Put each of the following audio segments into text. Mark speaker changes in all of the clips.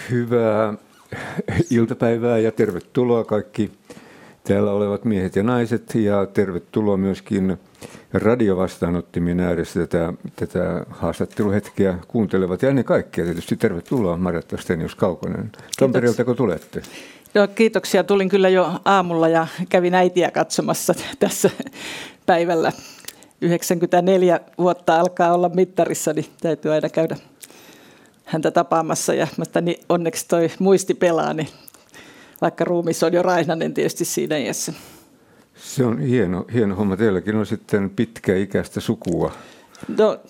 Speaker 1: Hyvää iltapäivää ja tervetuloa kaikki täällä olevat miehet ja naiset ja tervetuloa myöskin radiovastaanottimien ääressä tätä haastatteluhetkeä kuuntelevat ja ennen kaikkea tietysti tervetuloa Marjatta Stenius-Kaukonen. Tampereeltako tulette?
Speaker 2: No, kiitoksia. Tulin kyllä jo aamulla ja kävin äitiä katsomassa tässä päivällä. 94 vuotta alkaa olla mittarissa, niin täytyy aina käydä häntä tapaamassa ja niin onneksi toi muisti pelaa, niin vaikka ruumis on jo raihnainen tietysti siinä iässä.
Speaker 1: Se on hieno homma. Teilläkin on sitten pitkäikäistä sukua.
Speaker 2: No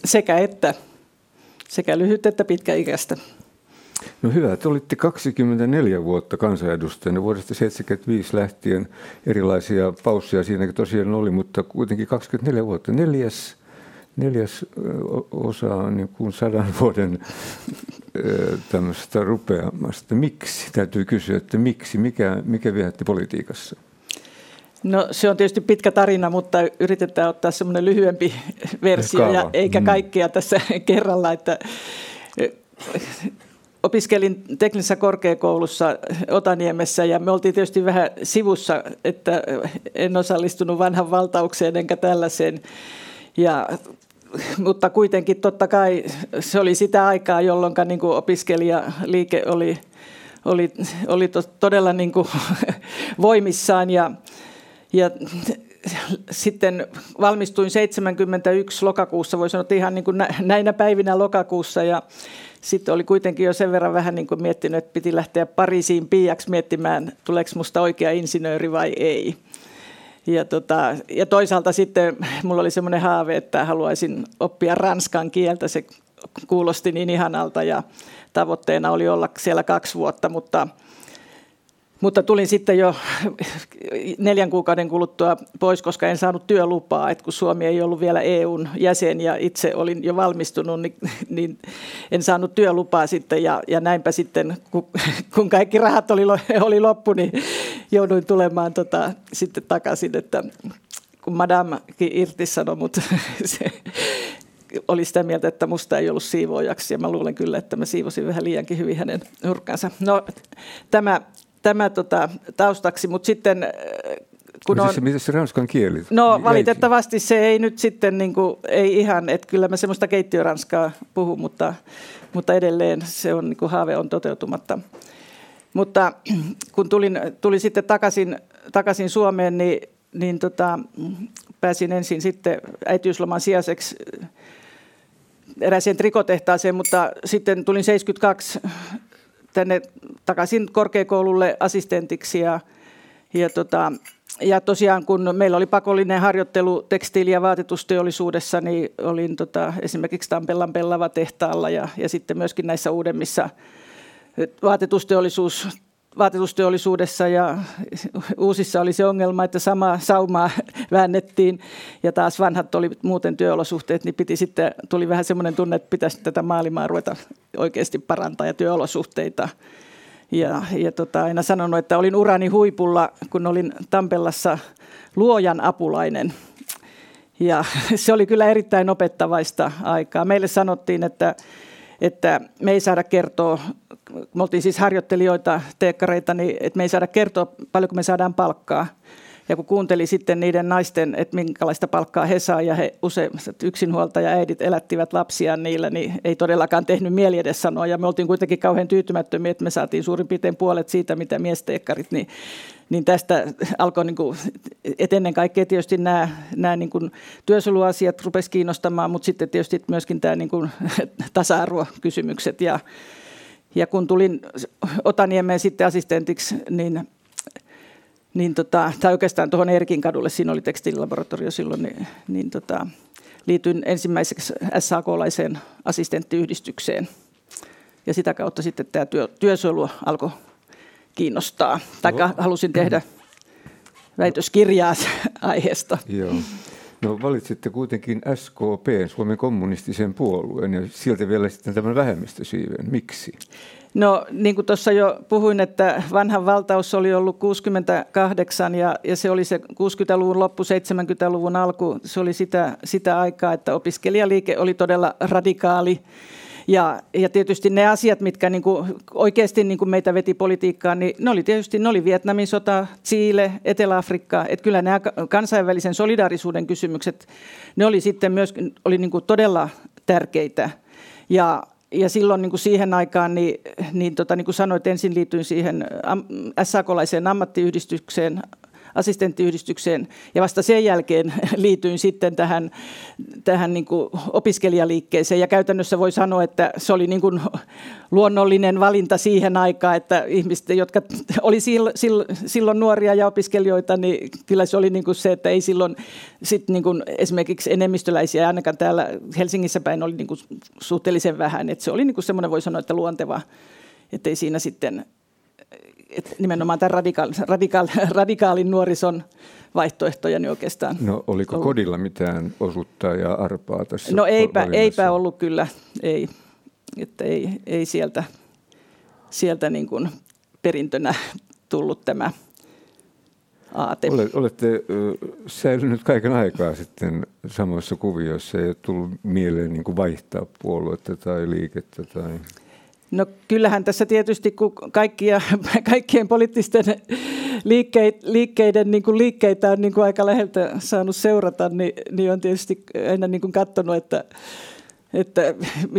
Speaker 2: sekä lyhyt että pitkäikäistä.
Speaker 1: No hyvä, te olitte 24 vuotta kansanedustajana vuodesta 1975 lähtien. Erilaisia pausseja siinäkin tosiaan oli, mutta kuitenkin 24 vuotta. Neljäs osa on niin kuin 100 vuoden tämmöistä rupeamasta. Miksi? Täytyy kysyä, että miksi? Mikä viehätti politiikassa?
Speaker 2: No se on tietysti pitkä tarina, mutta yritetään ottaa semmoinen lyhyempi versio ja eikä kaikkea tässä kerralla, että opiskelin teknisessä korkeakoulussa Otaniemessä ja me oltiin tietysti vähän sivussa, että en osallistunut vanhan valtaukseen enkä tällaiseen. Mutta kuitenkin totta kai se oli sitä aikaa, jolloin niin kuin opiskelijaliike oli todella niin kuin voimissaan ja sitten valmistuin 71 lokakuussa, voi sanoa, että ihan niin kuin näinä päivinä lokakuussa ja sitten oli kuitenkin jo sen verran vähän niin kuin miettinyt, että piti lähteä Pariisiin piiaksi miettimään, tuleeko musta oikea insinööri vai ei. Ja toisaalta sitten mulla oli semmoinen haave, että haluaisin oppia ranskan kieltä, se kuulosti niin ihanalta ja tavoitteena oli olla siellä 2 vuotta, mutta tulin sitten jo 4 kuukauden kuluttua pois, koska en saanut työlupaa, että kun Suomi ei ollut vielä EUn jäsen ja itse olin jo valmistunut, niin en saanut työlupaa sitten ja näinpä sitten, kun kaikki rahat oli loppu, niin jouduin tulemaan sitten takaisin, että kun Madamekin irtisanoi, mutta se oli sitä mieltä, että musta ei ollut siivoojaksi ja mä luulen kyllä, että mä siivosin vähän liiankin hyvin hänen nurkkansa. No tämä taustaksi, mutta sitten kun on...
Speaker 1: Miten se ranskan kieli?
Speaker 2: No valitettavasti se ei nyt sitten, niin kuin, ei ihan, että kyllä mä semmoista keittiöranskaa puhun, mutta edelleen se on, niin kuin haave on toteutumatta. Mutta kun tulin sitten takaisin Suomeen, niin pääsin ensin sitten äitiysloman sijaiseksi erääseen trikotehtaaseen, mutta sitten tulin 72 tänne takaisin korkeakoululle assistentiksi ja tosiaan kun meillä oli pakollinen harjoittelu tekstiili- ja vaatetusteollisuudessa, niin olin esimerkiksi Tampellan Pellava-tehtaalla ja sitten myöskin näissä uudemmissa vaatetusteollisuudessa ja uusissa oli se ongelma, että samaa saumaa väännettiin ja taas vanhat oli muuten työolosuhteet, niin tuli vähän semmoinen tunne, että pitäisi tätä maailmaa ruveta oikeasti parantaa ja työolosuhteita. Ja aina sanonut, että olin urani huipulla, kun olin Tampellassa luojan apulainen. Ja se oli kyllä erittäin opettavaista aikaa. Meille sanottiin, että me ei saada kertoa, me oltiin siis harjoittelijoita, teekkareita, niin että me ei saada kertoa paljonko me saadaan palkkaa. Ja kun kuunteli sitten niiden naisten, että minkälaista palkkaa he saa ja he useimmat yksinhuoltaja-äidit elättivät lapsiaan niillä, niin ei todellakaan tehnyt mieli edes sanoa. Ja me oltiin kuitenkin kauhean tyytymättömiä, että me saatiin suurin piirtein puolet siitä, mitä miesteekkarit, niin tästä alkoi, että ennen kaikkea tietysti nämä niin kuin työsuojeluasiat rupesi kiinnostamaan, mutta sitten tietysti myöskin tämä niin kuin tasa-arvokysymykset. Ja kun tulin Otaniemeen sitten assistentiksi, tai oikeastaan tuohon Erkin kadulle, siinä oli tekstiililaboratorio silloin, niin liityin ensimmäiseksi SAK-laiseen assistenttiyhdistykseen. Ja sitä kautta sitten tämä työsuojelu alkoi kiinnostaa. Tai halusin tehdä väitöskirjaa aiheesta.
Speaker 1: Joo. No valitsitte kuitenkin SKP, Suomen kommunistisen puolueen, ja sieltä vielä sitten tämän vähemmistösiiven. Miksi?
Speaker 2: No niin kuin tuossa jo puhuin, että vanhan valtaus oli ollut 68 ja se oli se 60-luvun loppu, 70-luvun alku. Se oli sitä aikaa, että opiskelijaliike oli todella radikaali Ja tietysti ne asiat, mitkä niin kuin oikeasti niin kuin meitä veti politiikkaan, niin ne oli Vietnamin sota, Chile, Etelä-Afrikka. Että kyllä nämä kansainvälisen solidaarisuuden kysymykset, ne oli sitten myös niin kuin todella tärkeitä. Ja silloin niin kuin siihen aikaan, niin kuin sanoit, ensin liityin siihen SAK-laiseen ammattiyhdistykseen, assistenttiyhdistykseen, ja vasta sen jälkeen liityin sitten tähän niin kuin opiskelijaliikkeeseen. Ja käytännössä voi sanoa, että se oli niin kuin luonnollinen valinta siihen aikaan, että ihmiset, jotka oli silloin nuoria ja opiskelijoita, niin kyllä se oli niin kuin se, että ei silloin sit niin kuin esimerkiksi enemmistöläisiä, ainakaan täällä Helsingissä päin oli niin kuin suhteellisen vähän. Että se oli niin kuin semmoinen, voi sanoa, että luonteva, että ei siinä sitten... Että nimenomaan tämän radikaalin nuorison vaihtoehtoja niin oikeastaan.
Speaker 1: No oliko kodilla mitään osuutta ja arpaa tässä?
Speaker 2: No eipä ollut kyllä, ei. Että ei sieltä niin kuin perintönä tullut tämä aate.
Speaker 1: Olette säilynyt kaiken aikaa sitten samoissa kuvioissa, ei ole tullut mieleen niin kuin vaihtaa puoluetta tai liikettä tai...
Speaker 2: No kyllähän tässä tietysti, kun kaikkien poliittisten liikkeiden niin kuin liikkeitä on niin kuin aika läheltä saanut seurata, niin on tietysti aina niin kuin katsonut, että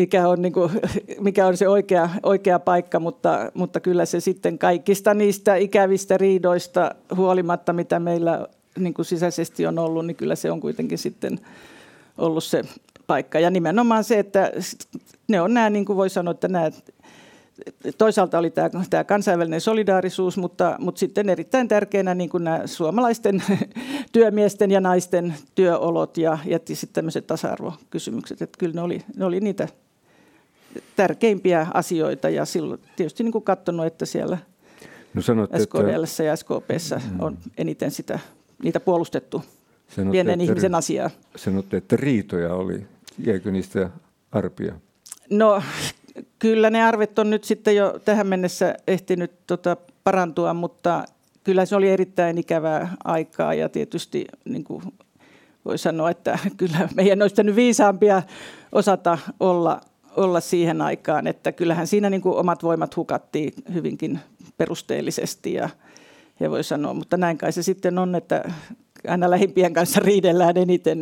Speaker 2: mikä on se oikea paikka, mutta kyllä se sitten kaikista niistä ikävistä riidoista huolimatta, mitä meillä niin kuin sisäisesti on ollut, niin kyllä se on kuitenkin sitten ollut se paikka. Ja nimenomaan se, että ne on nämä, niin kuin voi sanoa, että nämä toisaalta oli tämä kansainvälinen solidaarisuus, mutta sitten erittäin tärkeänä niin kuin nämä suomalaisten työmiesten ja naisten työolot ja sitten tämmöiset tasa-arvokysymykset. Että kyllä ne oli niitä tärkeimpiä asioita ja silloin tietysti niin kuin katsonut, että siellä SKDL:ssä ja SKP:ssä on eniten niitä puolustettu pienen ihmisen asiaa.
Speaker 1: Sanotte, että riitoja oli. Jäikö niistä arpia?
Speaker 2: No kyllä ne arvet on nyt sitten jo tähän mennessä ehtinyt parantua, mutta kyllä se oli erittäin ikävää aikaa ja tietysti niin kuin voi sanoa, että kyllä meidän olisi nyt viisaampia osata olla siihen aikaan, että kyllähän siinä niin kuin omat voimat hukattiin hyvinkin perusteellisesti ja voi sanoa, mutta näin kai se sitten on, että aina lähimpien kanssa riidellään eniten,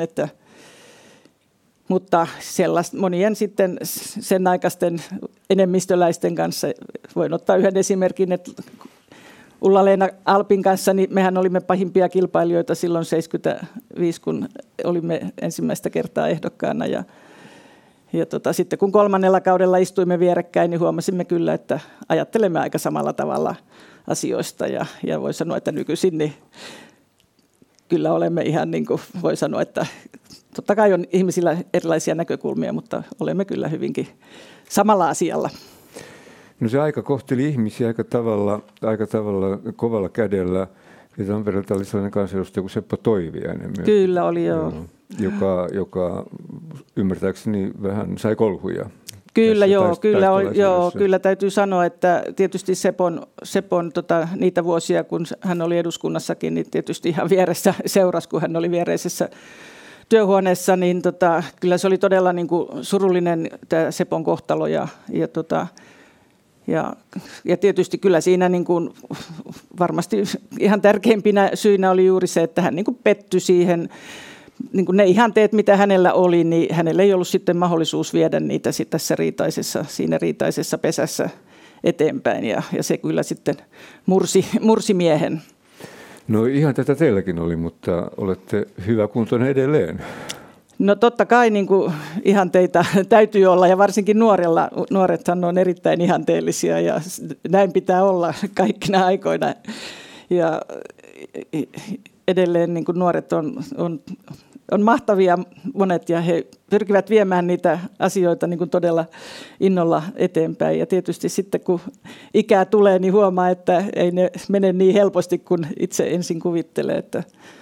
Speaker 2: mutta monien sitten sen aikaisten enemmistöläisten kanssa, voin ottaa yhden esimerkin, että Ulla-Leena Alpin kanssa, niin mehän olimme pahimpia kilpailijoita silloin 75, kun olimme ensimmäistä kertaa ehdokkaana ja sitten kun 3. kaudella istuimme vierekkäin, niin huomasimme kyllä, että ajattelemme aika samalla tavalla asioista ja voi sanoa, että nykyisin niin kyllä olemme ihan niin kuin voi sanoa, että totta kai on ihmisillä erilaisia näkökulmia, mutta olemme kyllä hyvinkin samalla asialla.
Speaker 1: No se aika kohteli ihmisiä aika tavalla kovalla kädellä. Ja Tampereelta oli sellainen kansanedustaja kuin Seppo Toiviainen.
Speaker 2: Kyllä oli, joo.
Speaker 1: Joka ymmärtääkseni vähän sai kolhuja.
Speaker 2: Kyllä, kyllä täytyy sanoa, että tietysti Sepon niitä vuosia, kun hän oli eduskunnassakin, niin tietysti ihan vieressä seurasi, kun hän oli viereisessä työhuoneessa, niin kyllä se oli todella niin kuin surullinen tämä Sepon kohtalo ja tietysti kyllä siinä niin kuin varmasti ihan tärkeimpinä syinä oli juuri se, että hän niin kuin pettyi siihen, niin kuin ne ihanteet, mitä hänellä oli, niin hänellä ei ollut sitten mahdollisuus viedä niitä tässä siinä riitaisessa pesässä eteenpäin ja se kyllä sitten mursi miehen.
Speaker 1: No ihan tätä teilläkin oli, mutta olette hyväkuntoinen edelleen.
Speaker 2: No totta kai niin kuin ihanteita täytyy olla ja varsinkin nuorethan on erittäin ihanteellisia ja näin pitää olla kaikkina aikoina. Ja edelleen niin kuin nuoret on mahtavia monet ja he pyrkivät viemään niitä asioita niin kuin todella innolla eteenpäin. Ja tietysti sitten kun ikää tulee, niin huomaa, että ei ne mene niin helposti kuin itse ensin kuvittelee. Että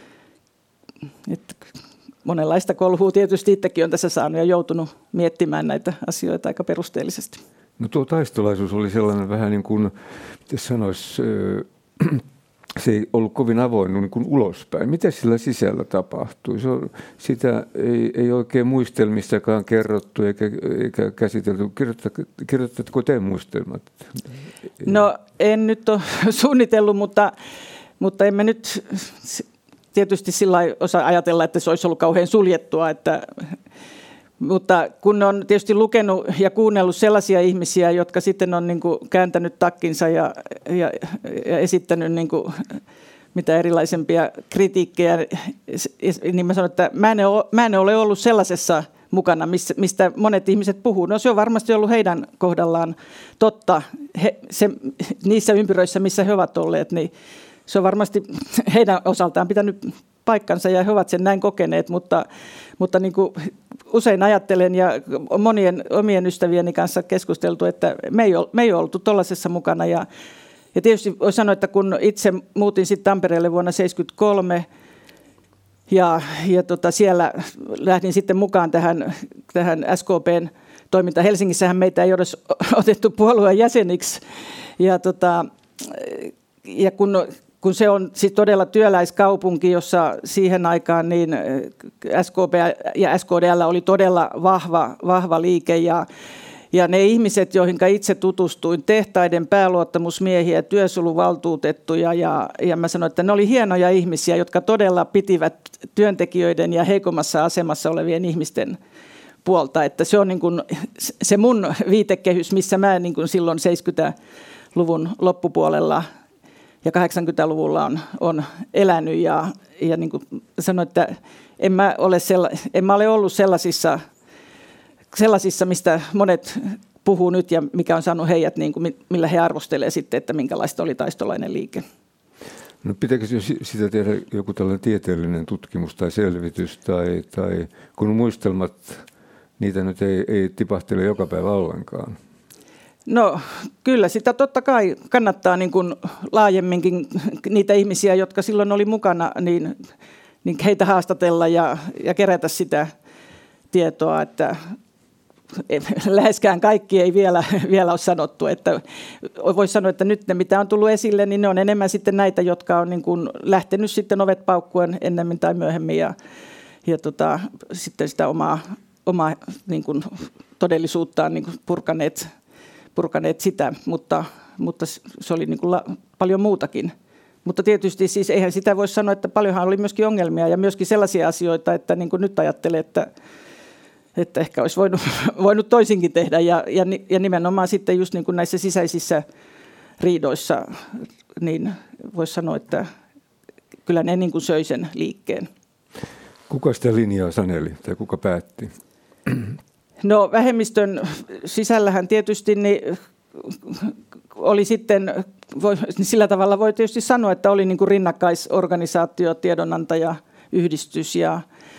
Speaker 2: monenlaista kolhua tietysti itsekin on tässä saanut ja joutunut miettimään näitä asioita aika perusteellisesti.
Speaker 1: No tuo taistolaisuus oli sellainen vähän niin kuin, miten sanoisi, se ei ollut kovin avoin niin kuin ulospäin. Mitä sillä sisällä tapahtui? Sitä ei oikein muistelmissakaan kerrottu eikä käsitelty. Kirjoitatko te muistelmat?
Speaker 2: No en nyt ole suunnitellut, mutta emme nyt tietysti sillä lailla osaa ajatella, että se olisi ollut kauhean suljettua. Mutta kun on tietysti lukenut ja kuunnellut sellaisia ihmisiä, jotka sitten on niin kuin kääntänyt takkinsa ja esittänyt niin kuin mitä erilaisempia kritiikkejä, niin mä sanon, että mä en ole ollut sellaisessa mukana, mistä monet ihmiset puhuu. No se on varmasti ollut heidän kohdallaan totta niissä ympyröissä, missä he ovat olleet, niin se on varmasti heidän osaltaan pitänyt paikkansa ja he ovat sen näin kokeneet, mutta niin kuin usein ajattelen ja monien omien ystävieni kanssa keskusteltu, että me ei oltu tuollaisessa mukana. Ja tietysti voi sanoa, että kun itse muutin sitten Tampereelle vuonna 1973 ja siellä lähdin sitten mukaan tähän SKP:n toimintaan. Helsingissähän meitä ei ole otettu puolueen jäseniksi ja kun se on siis todella työläiskaupunki, jossa siihen aikaan niin SKP ja SKDL oli todella vahva liike ja ne ihmiset, joihin itse tutustuin, tehtaiden pääluottamusmiehiä, työsuojeluvaltuutettuja ja mä sanoin, että ne oli hienoja ihmisiä, jotka todella pitivät työntekijöiden ja heikommassa asemassa olevien ihmisten puolta. Että se on niin kuin se mun viitekehys, missä mä niin kuin silloin 70-luvun loppupuolella ja 80-luvulla on elänyt ja niin kuin sanoin, että en mä ole ollut sellaisissa, mistä monet puhuu nyt ja mikä on saanut heidät, niin kuin, millä he arvostelee sitten, että minkälaista oli taistolainen liike.
Speaker 1: No pitääkö sitä tehdä joku tällainen tieteellinen tutkimus tai selvitys tai kun muistelmat, niitä nyt ei tipahtele joka päivä ollenkaan? No
Speaker 2: kyllä sitä totta kai kannattaa niin kuin laajemminkin niitä ihmisiä, jotka silloin oli mukana, niin heitä haastatella ja kerätä sitä tietoa, että läheskään kaikki ei vielä ole sanottu. Että voisi sanoa, että nyt ne mitä on tullut esille, niin ne on enemmän sitten näitä, jotka on niin kuin lähtenyt sitten ovet paukkuen ennemmin tai myöhemmin ja sitten sitä omaa niin kuin todellisuuttaan niin kuin purkaneet sitä, mutta se oli niin kuin paljon muutakin. Mutta tietysti siis eihän sitä voi sanoa, että paljonhan oli myöskin ongelmia ja myöskin sellaisia asioita, että niin kuin nyt ajattelen, että ehkä olisi voinut toisinkin tehdä ja nimenomaan sitten just niin kuin näissä sisäisissä riidoissa, niin voisi sanoa, että kyllä ne niin kuin söi sen liikkeen.
Speaker 1: Kuka sitä linjaa saneli tai kuka päätti?
Speaker 2: No vähemmistön sisällähän tietysti niin oli sitten, sillä tavalla voi tietysti sanoa, että oli niin kuin rinnakkaisorganisaatio, tiedonantaja, yhdistys ja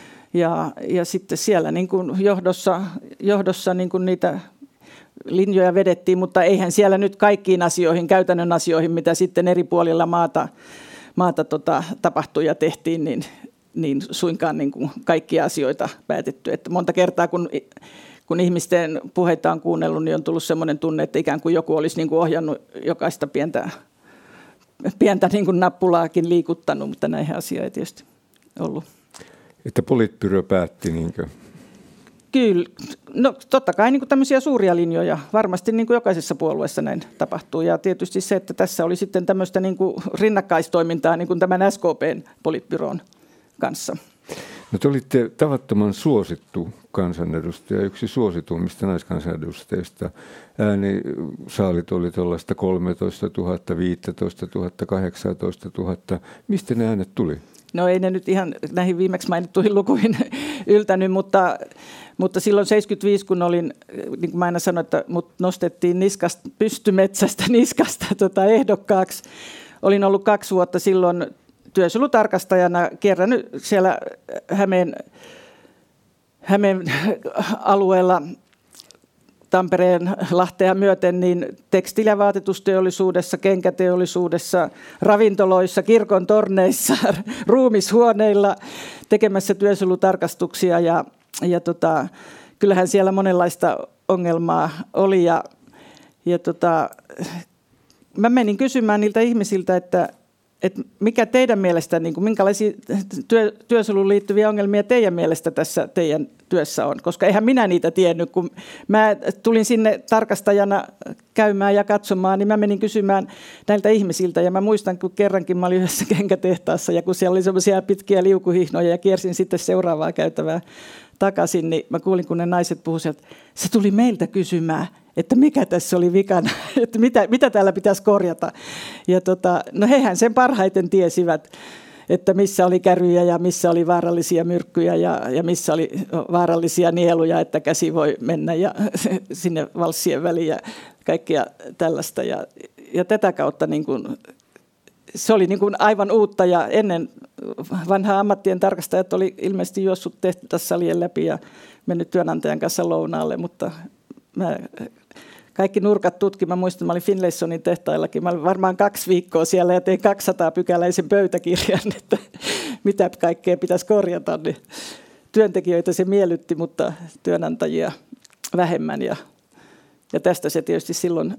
Speaker 2: sitten siellä niin kuin johdossa niin kuin niitä linjoja vedettiin, mutta eihän siellä nyt kaikkiin asioihin, käytännön asioihin, mitä sitten eri puolilla maata tapahtui ja tehtiin, niin suinkaan niin kuin kaikkia asioita päätetty. Että monta kertaa, kun ihmisten puheita on kuunnellut, niin on tullut sellainen tunne, että ikään kuin joku olisi niin kuin ohjannut jokaista pientä niin kuin nappulaakin liikuttanut, mutta näihin asioihin ei tietysti ollut.
Speaker 1: Että politbyro päätti niinkö?
Speaker 2: Kyllä. No totta kai niin kuin tämmöisiä suuria linjoja. Varmasti niin kuin jokaisessa puolueessa näin tapahtuu. Ja tietysti se, että tässä oli sitten tämmöistä niin kuin rinnakkaistoimintaa niin kuin tämän SKP:n politbyroon kanssa.
Speaker 1: No te olitte tavattoman suosittu kansanedustaja, yksi suosituimmista naiskansanedustajista. Äänisaalit oli tuollaista 13 000, 15 000, 18 000. Mistä ne äänet tuli?
Speaker 2: No ei ne nyt ihan näihin viimeksi mainittuihin lukuihin yltänyt, mutta silloin 75, kun olin, niin kuin mä aina sanoin, että mut nostettiin pystymetsästä niskasta ehdokkaaksi. Olin ollut 2 vuotta silloin työsuojelutarkastajana, kierränyt siellä Hämeen alueella Tampereen Lahtea myöten niin tekstiili- ja vaatetusteollisuudessa, kenkäteollisuudessa, ravintoloissa, kirkon torneissa, ruumishuoneilla tekemässä työsuojelutarkastuksia ja kyllähän siellä monenlaista ongelmaa oli ja mä menin kysymään niiltä ihmisiltä, että että mikä teidän mielestä, niin kuin, minkälaisia työsoluun liittyviä ongelmia teidän mielestä tässä teidän työssä on? Koska eihän minä niitä tiennyt, kun mä tulin sinne tarkastajana käymään ja katsomaan, niin mä menin kysymään näiltä ihmisiltä. Ja mä muistan, kun kerrankin mä olin yhdessä kenkätehtaassa ja kun siellä oli semmoisia pitkiä liukuhihnoja ja kiersin sitten seuraavaa käytävää takaisin, niin mä kuulin, kun ne naiset puhuivat sieltä, se tuli meiltä kysymään, että mikä tässä oli vikana, että mitä täällä pitäisi korjata. Ja no hehän sen parhaiten tiesivät, että missä oli käryjä ja missä oli vaarallisia myrkkyjä ja missä oli vaarallisia nieluja, että käsi voi mennä ja sinne valssien väliin ja kaikkea tällaista. Ja tätä kautta niin kuin, se oli niin kuin aivan uutta ja ennen vanhaa ammattien tarkastajat oli ilmeisesti juossut tehtassalien läpi ja mennyt työnantajan kanssa lounaalle, mutta kaikki nurkat tutkin. Mä muistan, mä olin Finlaysonin tehtaillakin. Mä olin varmaan 2 viikkoa siellä ja tein 200-pykäläisen pöytäkirjan, että mitä kaikkea pitäisi korjata. Niin työntekijöitä se miellytti, mutta työnantajia vähemmän. Ja tästä se tietysti silloin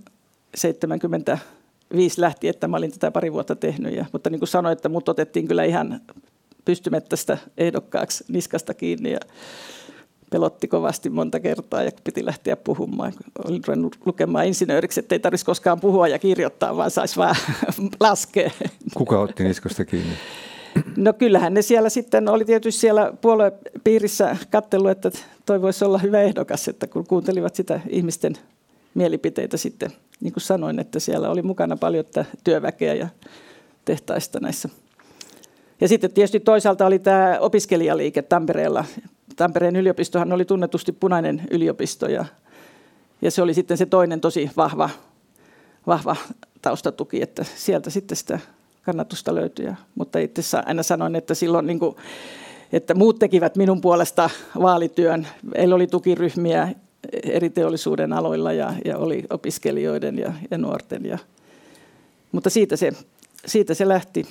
Speaker 2: 75 lähti, että mä olin tätä 2 vuotta tehnyt. Mutta niin kuin sanoin, että mut otettiin kyllä ihan pystymettästä ehdokkaaksi niskasta kiinni ja pelotti kovasti monta kertaa ja piti lähteä puhumaan. Olin ruvennut lukemaan insinööriksi, ettei tarvitsisi koskaan puhua ja kirjoittaa, vaan saisi vaan laskea.
Speaker 1: Kuka otti niskasta kiinni?
Speaker 2: No kyllähän ne siellä sitten oli tietysti siellä puoluepiirissä katsellut, että toi voisi olla hyvä ehdokas, että kun kuuntelivat sitä ihmisten mielipiteitä sitten, niin kuin sanoin, että siellä oli mukana paljon työväkeä ja tehtaista näissä. Ja sitten tietysti toisaalta oli tämä opiskelijaliike Tampereella. Tampereen yliopistohan oli tunnetusti punainen yliopisto ja se oli sitten se toinen tosi vahva taustatuki, että sieltä sitten sitä kannatusta löytyi. Mutta itse aina sanoin, että silloin niin kuin, että muut tekivät minun puolesta vaalityön. Meillä oli tukiryhmiä eri teollisuuden aloilla ja oli opiskelijoiden ja nuorten. Mutta siitä se lähti.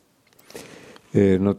Speaker 1: No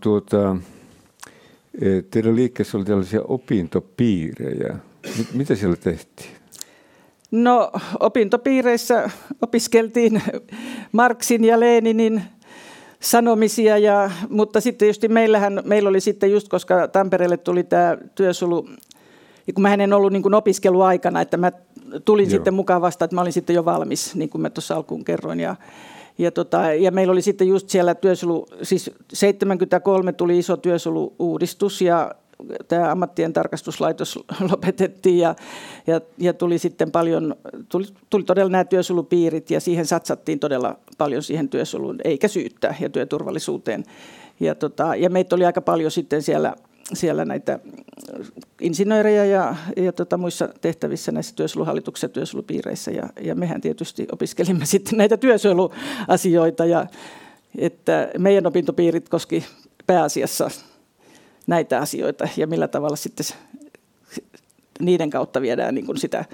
Speaker 1: teidän liikkeessä oli tällaisia opintopiirejä. Mitä siellä tehtiin?
Speaker 2: No opintopiireissä opiskeltiin Marxin ja Leninin sanomisia, mutta sitten just meillä oli sitten just, koska Tampereelle tuli tämä työsulu, kun mä en ollut niin kuin opiskeluaikana, että mä tulin sitten mukaan vasta, että mä olin sitten jo valmis, niin kuin mä tuossa alkuun kerroin. Ja meillä oli sitten just siellä työsulu, siis 73 tuli iso työsulu-uudistus ja tämä ammattien tarkastuslaitos lopetettiin ja tuli sitten paljon, tuli todella nämä työsulupiirit ja siihen satsattiin todella paljon siihen työsuluun, eikä syyttä ja työturvallisuuteen. Ja meitä oli aika paljon sitten siellä näitä insinöörejä ja muissa tehtävissä näissä työsuluhallituksissa ja työsulupiireissä. Ja mehän tietysti opiskelimme sitten näitä työsuojeluasioita. Ja että meidän opintopiirit koski pääasiassa näitä asioita ja millä tavalla sitten niiden kautta viedään niin kuin sitä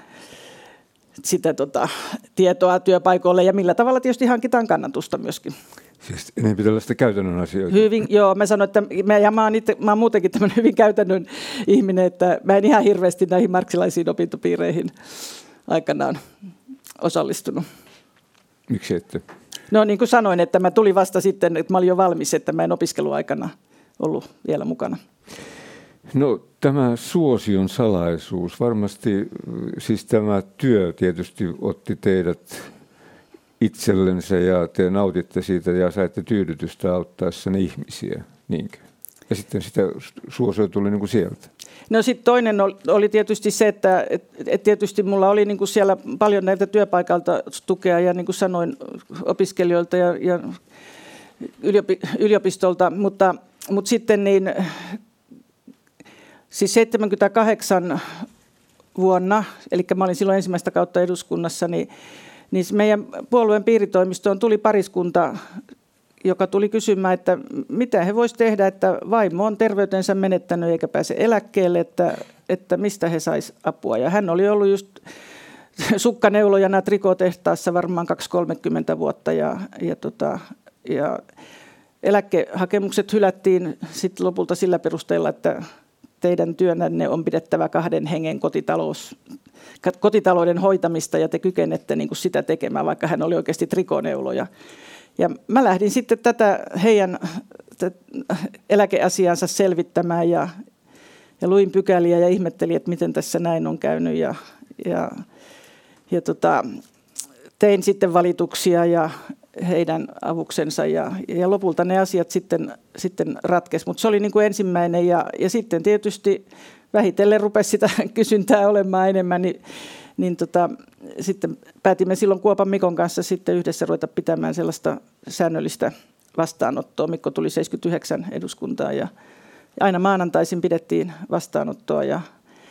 Speaker 2: tietoa työpaikoille ja millä tavalla tietysti hankitaan kannatusta myöskin.
Speaker 1: Siis enemmän tällaista käytännön asioita.
Speaker 2: Hyvin, joo. Mä sanoin, että mä oon muutenkin tämmöinen hyvin käytännön ihminen, että mä en ihan hirveästi näihin marxilaisiin opintopiireihin aikanaan osallistunut.
Speaker 1: Miksi ette?
Speaker 2: No niin kuin sanoin, että mä tulin vasta sitten, että mä olin jo valmis, että mä en opiskeluaikana ollut vielä mukana.
Speaker 1: No tämä suosion salaisuus, varmasti siis tämä työ tietysti otti teidät itsellensä ja te nautitte siitä ja saitte tyydytystä auttaessanne ihmisiä, niinkö? Ja sitten sitä suosio tuli niin kuin sieltä. No
Speaker 2: sitten toinen oli tietysti se, että tietysti mulla oli niin kuin siellä paljon näiltä työpaikalta tukea ja niin kuin sanoin opiskelijoilta ja yliopistolta, mutta sitten niin siis 78 vuonna, eli mä olin silloin ensimmäistä kautta eduskunnassa, niin meidän puolueen piiritoimistoon tuli pariskunta, joka tuli kysymään, että mitä he voisivat tehdä, että vaimo on terveytensä menettänyt eikä pääse eläkkeelle, että mistä he sais apua. Ja hän oli ollut just sukkaneulojana trikotehtaassa varmaan 2-30 vuotta ja eläkehakemukset hylättiin sitten lopulta sillä perusteella, että teidän työnänne on pidettävä 2 hengen kotitalouden hoitamista ja te kykenette niin kuin sitä tekemään, vaikka hän oli oikeasti trikoneuloja. Ja mä lähdin sitten tätä heidän eläkeasiansa selvittämään ja luin pykäliä ja ihmettelin, että miten tässä näin on käynyt ja tein sitten valituksia ja heidän avuksensa ja lopulta ne asiat sitten ratkesi, mutta se oli niin kuin ensimmäinen ja sitten tietysti vähitellen rupesi sitä kysyntää olemaan enemmän, niin sitten päätimme silloin Kuopan Mikon kanssa sitten yhdessä ruveta pitämään sellaista säännöllistä vastaanottoa. Mikko tuli 79 eduskuntaan ja aina maanantaisin pidettiin vastaanottoa ja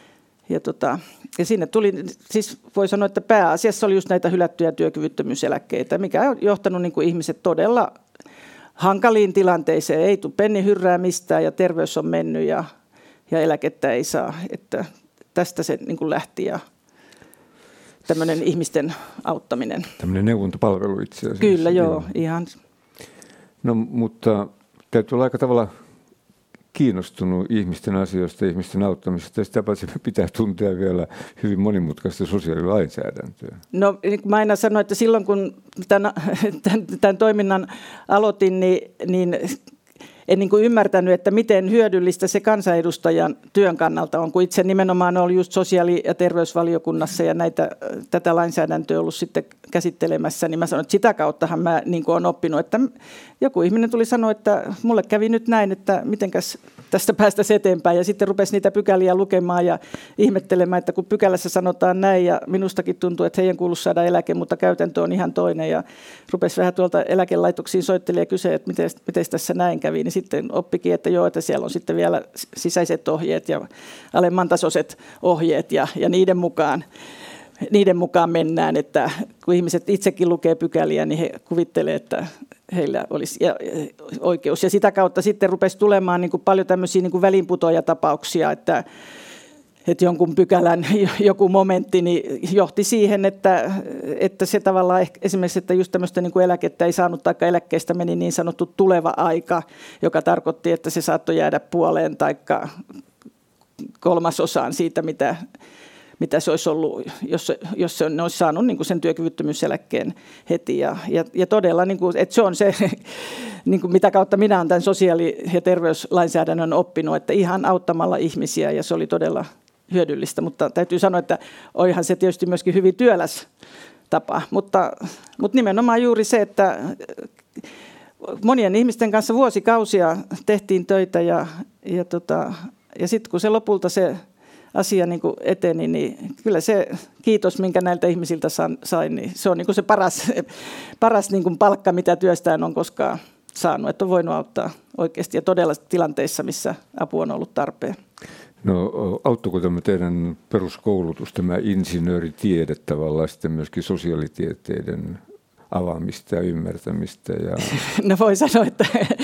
Speaker 2: sinne tuli, siis voi sanoa, että pääasiassa oli just näitä hylättyjä työkyvyttömyyseläkkeitä, mikä on johtanut niin kuin ihmiset todella hankaliin tilanteeseen. Ei tule penni hyrrää mistään ja terveys on mennyt ja eläkettä ei saa. Että tästä se niin kuin lähti ja tämmöinen ihmisten auttaminen.
Speaker 1: Tämmöinen neuvontapalvelu itse asiassa.
Speaker 2: Kyllä, joo, ihan.
Speaker 1: No, mutta täytyy olla aika tavalla kiinnostunut ihmisten asioista ja ihmisten auttamisesta. Sitä paitsi pitää tuntea vielä hyvin monimutkaista sosiaalilainsäädäntöä. No,
Speaker 2: mä aina sanoin, että silloin kun tämän toiminnan aloitin, niin en niin kuin ymmärtänyt, että miten hyödyllistä se kansanedustajan työn kannalta on, kun itse nimenomaan olen just sosiaali- ja terveysvaliokunnassa ja tätä lainsäädäntöä ollut sitten käsittelemässä, niin mä sanoin, että sitä kauttahan mä niin kuin olen oppinut, että joku ihminen tuli sanoa, että mulle kävi nyt näin, että mitenkäs tästä päästäisiin eteenpäin ja sitten rupesi niitä pykäliä lukemaan ja ihmettelemään, että kun pykälässä sanotaan näin ja minustakin tuntuu, että heidän kuuluisi saada eläke, mutta käytäntö on ihan toinen ja rupesi vähän tuolta eläkelaitoksiin soittelemaan ja kysyä, että miten tässä näin kävi, niin sitten oppikin, että joo, että siellä on sitten vielä sisäiset ohjeet ja alemman tasoiset ohjeet ja niiden mukaan mennään, että kun ihmiset itsekin lukee pykäliä, niin he kuvittelee, että heillä olisi oikeus. Ja sitä kautta sitten rupesi tulemaan niin kuin paljon tämmöisiä niin kuin väliinputoajatapauksia, että jonkun pykälän joku momentti niin johti siihen, että se tavallaan esimerkiksi, että just tämmöistä niin kuin eläkettä ei saanut, tai eläkkeestä meni niin sanottu tuleva aika, joka tarkoitti, että se saattoi jäädä puoleen tai 1/3 siitä, mitä se olisi ollut, jos se olisi saanut niin kuin sen työkyvyttömyyseläkkeen heti. Ja todella, niin kuin, että se on se, niin kuin mitä kautta minä olen tämän sosiaali- ja terveyslainsäädännön oppinut, että ihan auttamalla ihmisiä, ja se oli todella hyödyllistä. Mutta täytyy sanoa, että olihan se tietysti myöskin hyvin työläs tapa. Mutta nimenomaan juuri se, että monien ihmisten kanssa vuosikausia tehtiin töitä, ja sitten kun se lopulta se asia niin kuin eteni, niin kyllä se kiitos, minkä näiltä ihmisiltä sain, niin se on niin kuin se paras niin kuin palkka, mitä työstään on koskaan saanut, että on voinut auttaa oikeasti ja todella tilanteissa, missä apu on ollut tarpeen.
Speaker 1: No, auttoiko tämä teidän peruskoulutus, tämä insinööritiede tavallaan sitten myöskin sosiaalitieteiden avaamista ja ymmärtämistä? Ja...
Speaker 2: No voi sanoa, että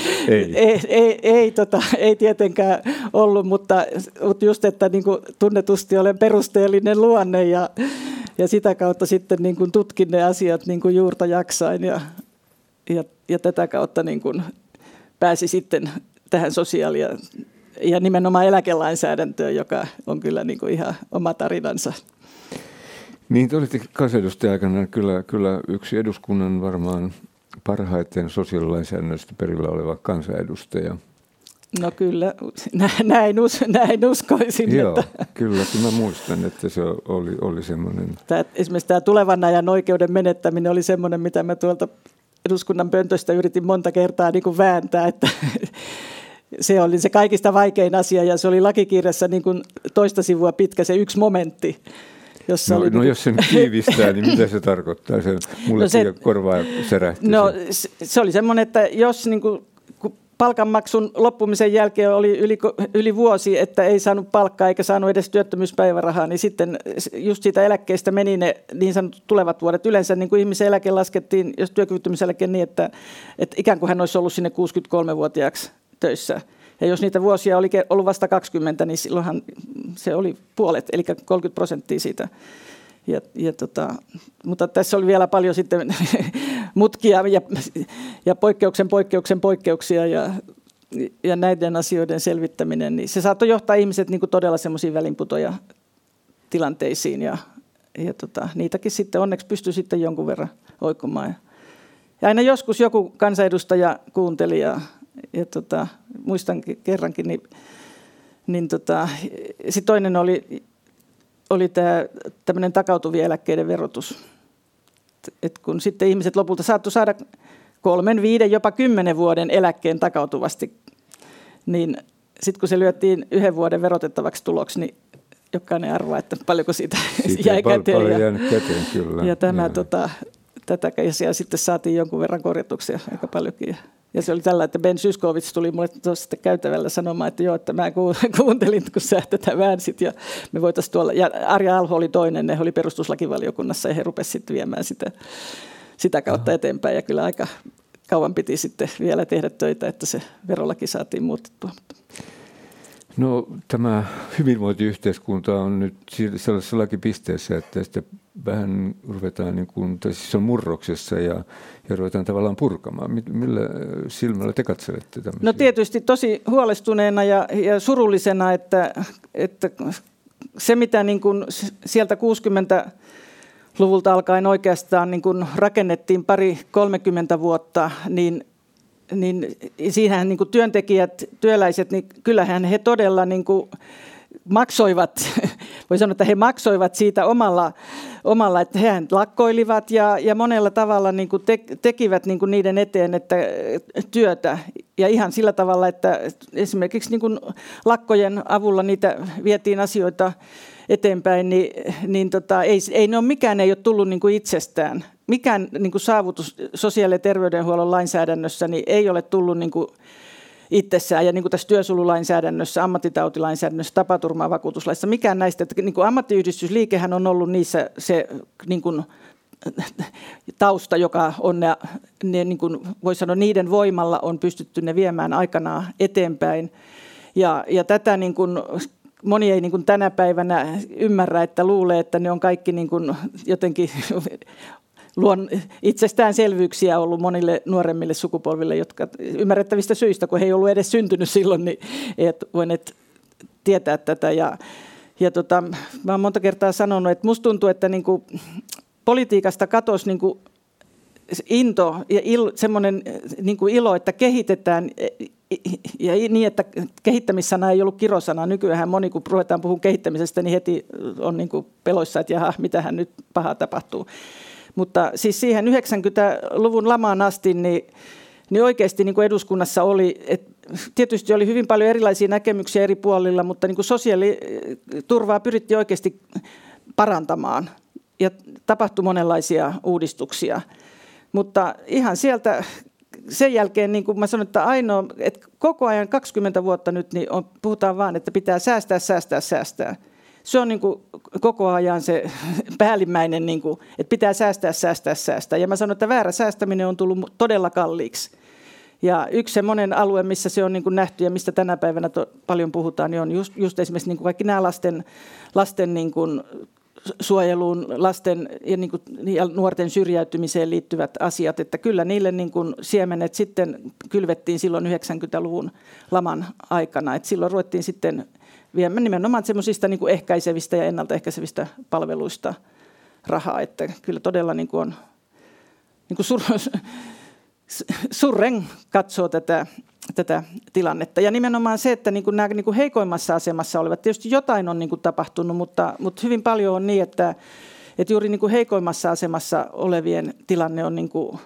Speaker 2: ei tietenkään ollut, mutta just, että niin kuin tunnetusti olen perusteellinen luonne ja sitä kautta sitten niin kuin tutkin ne asiat niin kuin juurta jaksain ja tätä kautta niin kuin pääsi sitten tähän sosiaali- ja nimenomaan eläkelainsäädäntöön, joka on kyllä niin kuin ihan oma tarinansa.
Speaker 1: Niin, te olitte kansanedustaja-aikana kyllä yksi eduskunnan varmaan parhaiten sosiaalilainsäädännöstä perillä oleva kansanedustaja.
Speaker 2: No kyllä, näin uskoisin.
Speaker 1: Joo, kyllä mä muistan, että se oli semmoinen.
Speaker 2: Esimerkiksi tämä tulevan ajan oikeuden menettäminen oli semmoinen, mitä mä tuolta eduskunnan pöntöstä yritin monta kertaa niin kuin vääntää, että se oli se kaikista vaikein asia ja se oli lakikirjassa niin kuin 2 sivua pitkä se yksi momentti.
Speaker 1: No jos sen tiivistää, niin mitä se tarkoittaa? Se mullekin korvaa särähti.
Speaker 2: No se oli semmoinen, että jos niin kuin, palkanmaksun loppumisen jälkeen oli yli vuosi, että ei saanut palkkaa eikä saanut edes työttömyyspäivärahaa, niin sitten just siitä eläkkeestä meni ne niin sanotut tulevat vuodet. Yleensä niin kuin ihmisen eläke laskettiin, jos työkyvyttömyyseläke niin, että ikään kuin hän olisi ollut sinne 63-vuotiaaksi töissä. Ja jos niitä vuosia oli ollut vasta 20, niin silloinhan se oli puolet, eli 30% siitä. Mutta tässä oli vielä paljon sitten mutkia ja poikkeuksia ja näiden asioiden selvittäminen. Niin se saattoi johtaa ihmiset niin kuin todella semmoisiin välinputoja-tilanteisiin ja niitäkin sitten onneksi pystyi sitten jonkun verran oikomaan. Ja aina joskus joku kansanedustaja kuunteli ja muistan kerrankin, niin sitten toinen oli tämä tämmöinen takautuvien eläkkeiden verotus. Et kun sitten ihmiset lopulta saattoi saada 3, 5, jopa 10 vuoden eläkkeen takautuvasti, niin sitten kun se lyötiin 1 vuoden verotettavaksi tuloksi, niin jokainen arvaa, että paljonko siitä jäi käteen.
Speaker 1: Paljon jäänyt käteen, kyllä.
Speaker 2: Ja tätä ja sitten saatiin jonkun verran korjatuksia aika paljonkin. Ja se oli tällä, että Ben Zyskowicz tuli mulle tuossa käytävällä sanomaan, että joo, että mä kuuntelin, kun sä tätä väänsit ja me voitaisiin tuolla. Ja Arja Alho oli toinen, ne oli perustuslakivaliokunnassa ja he rupesivat sitten viemään sitä kautta eteenpäin. Ja kyllä aika kauan piti sitten vielä tehdä töitä, että se verolaki saatiin muutettua.
Speaker 1: No tämä hyvinvointiyhteiskunta on nyt sellaisessa lakipisteessä, että sitä vähän ruvetaan, niin kuin, tai siis on murroksessa ja ruvetaan tavallaan purkamaan. Millä silmällä te katselette tämmöisiä?
Speaker 2: No tietysti tosi huolestuneena ja surullisena, että se mitä niin kuin sieltä 60-luvulta alkaen oikeastaan niin kuin rakennettiin 30 vuotta, niin siinähän niin kuin työntekijät, työläiset, niin kyllähän he todella niin kuin maksoivat, voi sanoa, että he maksoivat siitä omalla että hehän lakkoilivat ja monella tavalla niin kuin tekivät niin kuin niiden eteen että työtä. Ja ihan sillä tavalla, että esimerkiksi niin kuin lakkojen avulla niitä vietiin asioita eteenpäin, mikään ei ole tullut niin kuin itsestään. Mikään niin kuin saavutus sosiaali- ja terveydenhuollon lainsäädännössä niin ei ole tullut niin kuin itsessään. Ja niin kuin tässä työsuojelulainsäädännössä, ammattitautilainsäädännössä, tapaturmavakuutuslaissa, mikään näistä. Että niin kuin ammattiyhdistysliikehän on ollut niissä se niin kuin tausta, joka on ne niin kuin voi sanoa, niiden voimalla on pystytty ne viemään aikanaan eteenpäin. Ja tätä niin kuin moni ei niin kuin tänä päivänä ymmärrä, että luulee, että ne on kaikki niin kuin jotenkin itsestäänselvyyksiä ollut monille nuoremmille sukupolville, jotka ymmärrettävistä syistä, kun he ei ollut edes syntynyt silloin, niin eivät voineet tietää tätä. Mä olen monta kertaa sanonut, että musta tuntuu, että niin kuin politiikasta katosi niin kuin into ja semmoinen niin kuin ilo, että kehitetään ja niin, että kehittämissana ei ollut kirosana. Nykyään moni, kun ruvetaan puhumaan kehittämisestä, niin heti on niin kuin peloissa, että jaha, mitähän nyt pahaa tapahtuu. Mutta siis siihen 90-luvun lamaan asti, niin oikeasti niin kuin eduskunnassa oli, tietysti oli hyvin paljon erilaisia näkemyksiä eri puolilla, mutta niin kuin sosiaaliturvaa pyrittiin oikeasti parantamaan ja tapahtui monenlaisia uudistuksia. Mutta ihan sieltä sen jälkeen, niin kuin mä sanoin, että koko ajan 20 vuotta nyt niin puhutaan vaan, että pitää säästää. Se on niin kuin koko ajan se päällimmäinen, niin kuin, että pitää säästää. Ja mä sanon, että väärä säästäminen on tullut todella kalliiksi. Ja yksi semmoinen alue, missä se on niin kuin nähty ja mistä tänä päivänä paljon puhutaan, niin on just esimerkiksi niin kuin kaikki nämä lasten niin kuin suojeluun, lasten ja nuorten syrjäytymiseen liittyvät asiat, että kyllä niille niin kuin siemenet sitten kylvettiin silloin 90-luvun laman aikana, että silloin ruvettiin sitten viemään nimenomaan semmoisista niin kuin ehkäisevistä ja ennaltaehkäisevistä palveluista rahaa, että kyllä todella niin kuin on niin kuin surren katsoo tätä tilannetta. Ja nimenomaan se, että niin kuin nämä niin kuin heikoimmassa asemassa olevat, tietysti jotain on niin kuin tapahtunut, mutta hyvin paljon on niin, että juuri niin kuin heikoimmassa asemassa olevien tilanne on niin kuin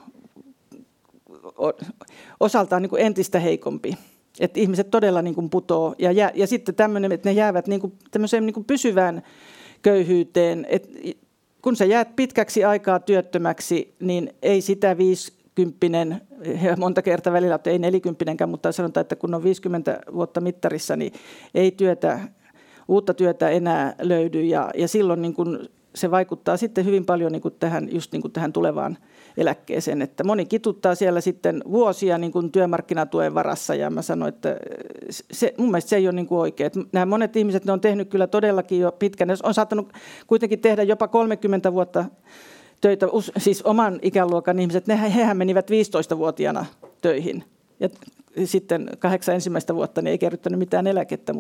Speaker 2: osaltaan niin kuin entistä heikompi. Että ihmiset todella niin kuin putoo. Ja sitten tämmöinen, että ne jäävät niin kuin tämmöiseen niin kuin pysyvään köyhyyteen. Et kun sä jäät pitkäksi aikaa työttömäksi, niin ei sitä 50, monta kertaa välillä, että ei 40, mutta sanotaan, että kun on 50 vuotta mittarissa, niin ei uutta työtä enää löydy. Ja silloin niin kuin se vaikuttaa sitten hyvin paljon niin kuin tähän tulevaan eläkkeeseen. Että moni kituttaa siellä sitten vuosia niin kuin työmarkkinatuen varassa ja mä sanoin, että mun mielestä se ei ole niin kuin oikein. Että nämä monet ihmiset ne on tehnyt kyllä todellakin jo pitkään. Ne on saattanut kuitenkin tehdä jopa 30 vuotta töitä, siis oman ikäluokan ihmiset, hehän menivät 15-vuotiaana töihin. Ja sitten 8 ensimmäistä vuotta niin ei kerryttänyt mitään eläkettä,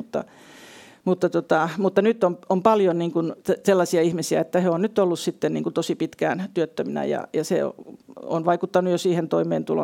Speaker 2: mutta nyt on paljon niin kuin sellaisia ihmisiä, että he on nyt ollut sitten niin kuin tosi pitkään työttöminä ja se on vaikuttanut jo siihen toimeentuloon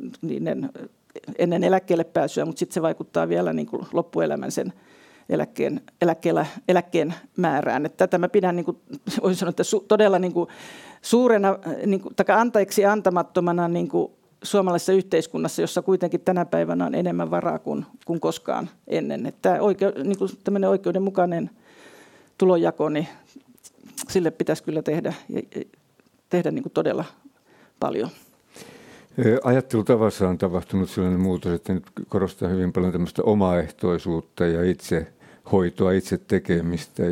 Speaker 2: ennen eläkkeelle pääsyä, mutta sitten se vaikuttaa vielä niin kuin loppuelämän sen eläkkeen määrään. Että tätä mä pidän, niin kuin, voisin sanoa, että todella niin kuin suurena, niin kuin, anteeksi antamattomana niin kuin suomalaisessa yhteiskunnassa, jossa kuitenkin tänä päivänä on enemmän varaa kuin koskaan ennen. Että niin kuin tämmöinen oikeudenmukainen tulonjako, niin sille pitäisi kyllä tehdä niin kuin todella paljon.
Speaker 1: Ajattelutavassa on tapahtunut sellainen muutos, että nyt korostaa hyvin paljon tämmöistä omaehtoisuutta ja itsehoitoa, itse tekemistä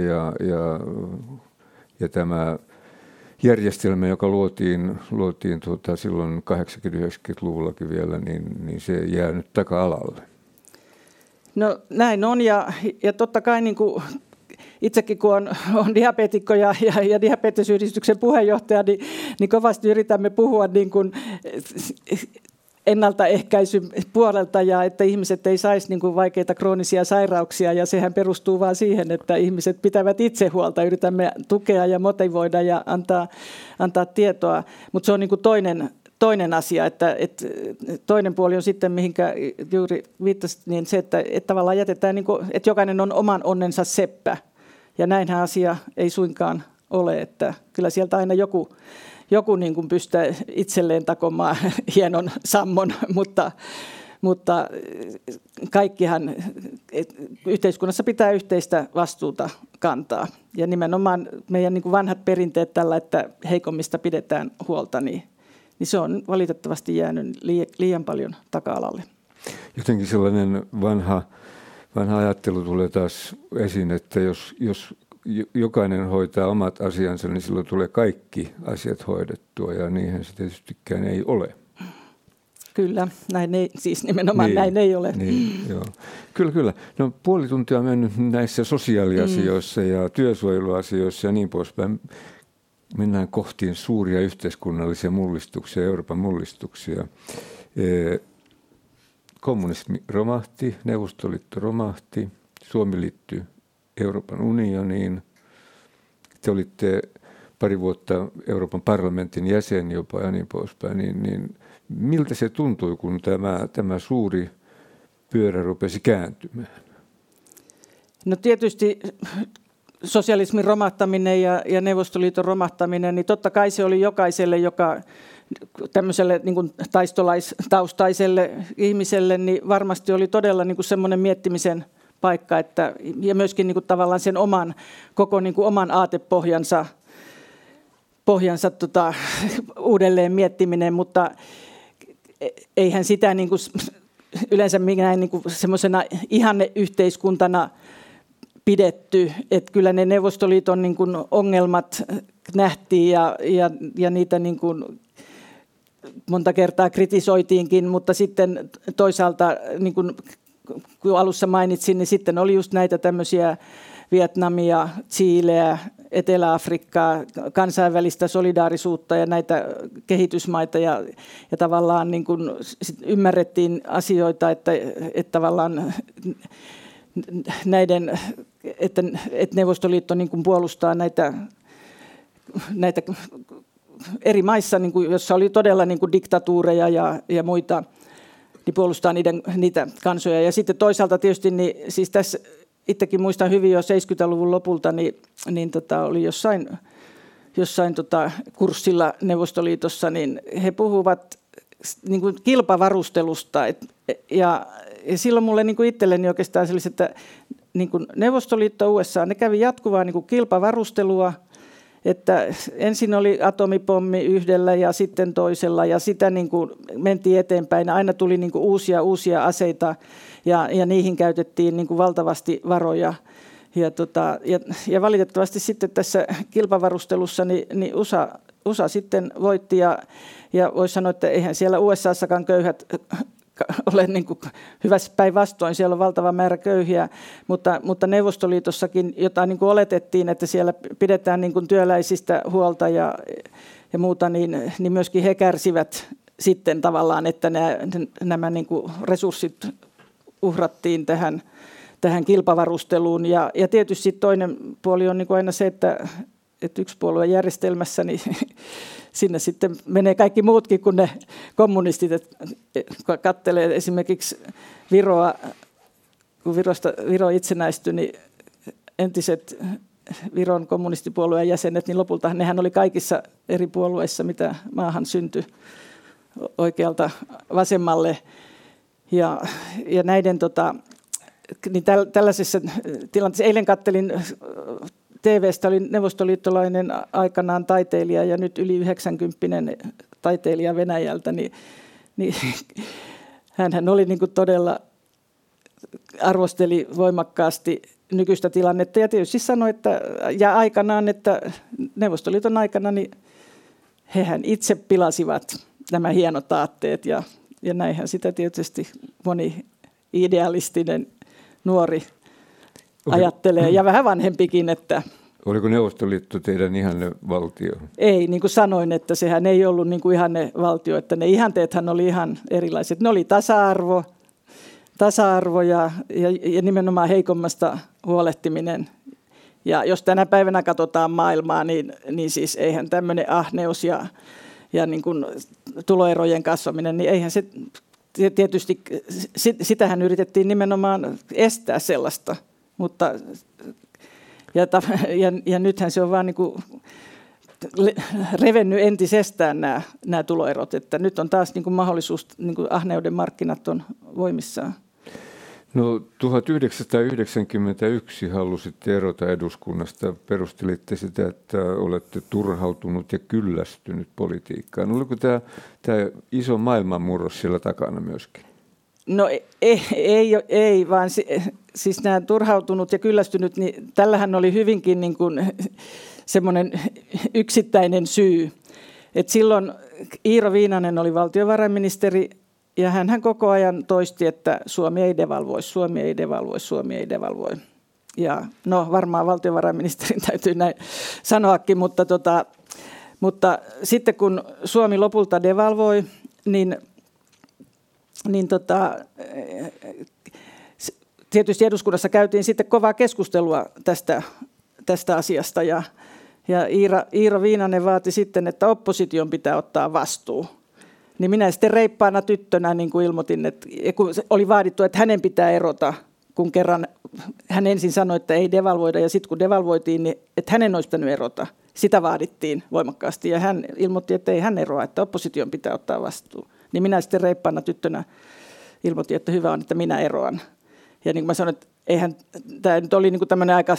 Speaker 1: ja tämä järjestelmä, joka luotiin silloin 80-90-luvullakin vielä, niin se jää nyt taka-alalle.
Speaker 2: No näin on ja totta kai niin kuin itsekin kun on diabeetikko ja diabetesyhdistyksen puheenjohtaja, niin kovasti yritämme puhua niin kuin ennaltaehkäisyn puolelta ja että ihmiset ei saisi niin kuin vaikeita kroonisia sairauksia ja sehän perustuu vaan siihen, että ihmiset pitävät itse huolta. Yritämme tukea ja motivoida ja antaa tietoa, mutta se on niin kuin toinen asia, että toinen puoli on sitten, mihinkä juuri viittasit, niin se, että tavallaan jätetään, niin kuin, että jokainen on oman onnensa seppä. Ja näinhän asia ei suinkaan ole, että kyllä sieltä aina joku niin kuin pystyy itselleen takomaan hienon sammon, mutta kaikkihan yhteiskunnassa pitää yhteistä vastuuta kantaa. Ja nimenomaan meidän niin kuin vanhat perinteet tällä, että heikommista pidetään huolta, niin se on valitettavasti jäänyt liian paljon taka-alalle.
Speaker 1: Jotenkin sellainen vanha ajattelu tulee taas esiin, että jos jokainen hoitaa omat asiansa, niin silloin tulee kaikki asiat hoidettua ja niinhän se tietystikään ei ole.
Speaker 2: Kyllä, näin ei, siis nimenomaan näin ei ole.
Speaker 1: Niin, joo. Kyllä. No, puoli tuntia on mennyt näissä sosiaaliasioissa ja työsuojeluasioissa ja niin poispäin. Mennään kohti suuria yhteiskunnallisia mullistuksia, Euroopan mullistuksia. Kommunismi romahti, Neuvostoliitto romahti, Suomi liittyi Euroopan unioniin. Te olitte pari vuotta Euroopan parlamentin jäsen jopa ja niin poispäin. Niin miltä se tuntui, kun tämä suuri pyörä rupesi kääntymään?
Speaker 2: No tietysti sosialismin romahtaminen ja Neuvostoliiton romahtaminen, niin totta kai se oli jokaiselle, joka tämmöiselle niin kuin taistolaistaustaiselle ihmiselle, niin varmasti oli todella niin kuin semmoinen miettimisen paikka, että, ja myöskin niin kuin tavallaan sen koko niin kuin oman aatepohjansa uudelleen miettiminen, mutta eihän sitä niin kuin, yleensä minä niin kuin semmoisena ihanneyhteiskuntana pidetty, että kyllä ne Neuvostoliiton niin kuin ongelmat nähtiin ja niitä niin kuin monta kertaa kritisoitiinkin, mutta sitten toisaalta, niin kuin kun alussa mainitsin, niin sitten oli just näitä tämmöisiä Vietnamia, Chileä, Etelä-Afrikkaa, kansainvälistä solidaarisuutta ja näitä kehitysmaita ja tavallaan niin kuin ymmärrettiin asioita, että tavallaan näiden, että Neuvostoliitto niin kuin puolustaa näitä eri maissa, niin kuin, jossa oli todella niin kuin diktatuureja ja muita, niin puolustaa niitä kansoja. Ja sitten toisaalta tietysti, niin, siis tässä itsekin muistan hyvin jo 70-luvun lopulta, niin oli jossain kurssilla Neuvostoliitossa, niin he puhuvat niin kuin kilpavarustelusta. Ja silloin mulle niin kuin itselleni oikeastaan sellaiset, että niin kuin Neuvostoliitto, USA, ne kävi jatkuvaa niin kuin kilpavarustelua, että ensin oli atomipommi yhdellä ja sitten toisella ja sitä niin kuin mentiin eteenpäin. Aina tuli niin kuin uusia aseita ja niihin käytettiin niin kuin valtavasti varoja. Ja valitettavasti sitten tässä kilpavarustelussa niin USA sitten voitti ja voisi sanoa, että eihän siellä USAssakaan köyhät ole niin kuin hyvässä päinvastoin, siellä on valtava määrä köyhiä, mutta Neuvostoliitossakin, jota niin kuin oletettiin, että siellä pidetään niin kuin työläisistä huolta ja muuta, niin myöskin he kärsivät sitten tavallaan, että nämä niin kuin resurssit uhrattiin tähän kilpavarusteluun. Ja tietysti toinen puoli on niin kuin aina se, yksipuoluejärjestelmässä, niin sinne sitten menee kaikki muutkin kuin ne kommunistit. Kun katselee esimerkiksi Viroa, kun Viro itsenäistyi, niin entiset Viron kommunistipuolueen jäsenet, niin lopulta nehän oli kaikissa eri puolueissa, mitä maahan syntyi oikealta vasemmalle. Ja näiden niin tällaisessa tilanteessa, eilen kattelin TV:stä, oli neuvostoliittolainen aikanaan taiteilija ja nyt yli 90 taiteilija Venäjältä, niin hän oli niin kuin todella, arvosteli voimakkaasti nykyistä tilannetta ja tietysti sanoi, että ja aikanaan, että Neuvostoliiton aikana niin hehän itse pilasivat nämä hienot aatteet ja näinhän sitä tietysti moni idealistinen nuori ajattelee ja vähän vanhempikin, että
Speaker 1: oliko Neuvostoliitto teidän ihannevaltio?
Speaker 2: Ei, niin kuin sanoin, että sehän ei ollut niin kuin ihannevaltio, että ne ihanteethan oli ihan erilaiset. Ne oli tasa-arvo ja nimenomaan heikommasta huolehtiminen. Ja jos tänä päivänä katsotaan maailmaa, niin siis eihän tämmöinen ahneus ja niin kuin tuloerojen kasvaminen, niin eihän se tietysti, sitähän yritettiin nimenomaan estää sellaista, mutta ja nythän se on vaan niin kuin revennyt entisestään nämä tuloerot, että nyt on taas niin kuin mahdollisuus, niin kuin ahneuden markkinat on voimissaan.
Speaker 1: No 1991 halusitte erota eduskunnasta. Perustelitte sitä, että olette turhautunut ja kyllästynyt politiikkaan. Oliko tämä iso maailmanmurros siellä takana myöskin?
Speaker 2: No ei vaan siis nämä turhautunut ja kyllästynyt, niin tällähän oli hyvinkin niin kuin semmoinen yksittäinen syy. Et silloin Iiro Viinanen oli valtiovarainministeri ja hän koko ajan toisti, että Suomi ei devalvoi, Suomi ei devalvoi, Suomi ei devalvoi. Ja no varmaan valtiovarainministerin täytyy näin sanoakin, mutta sitten kun Suomi lopulta devalvoi, niin tietysti eduskunnassa käytiin sitten kovaa keskustelua tästä asiasta ja Iiro Viinanen vaati sitten, että opposition pitää ottaa vastuu. Niin minä sitten reippaana tyttönä niin kuin ilmoitin, että kun oli vaadittu, että hänen pitää erota, kun kerran hän ensin sanoi, että ei devalvoida ja sitten kun devalvoitiin, niin että hänen olisi pitänyt erota. Sitä vaadittiin voimakkaasti ja hän ilmoitti, että ei hän eroa, että opposition pitää ottaa vastuu. Niin minä sitten reippaana tyttönä ilmoitin, että hyvä on, että minä eroan. Ja niin kuin mä sanoin, että eihän tämä nyt oli niin kuin tämmöinen aika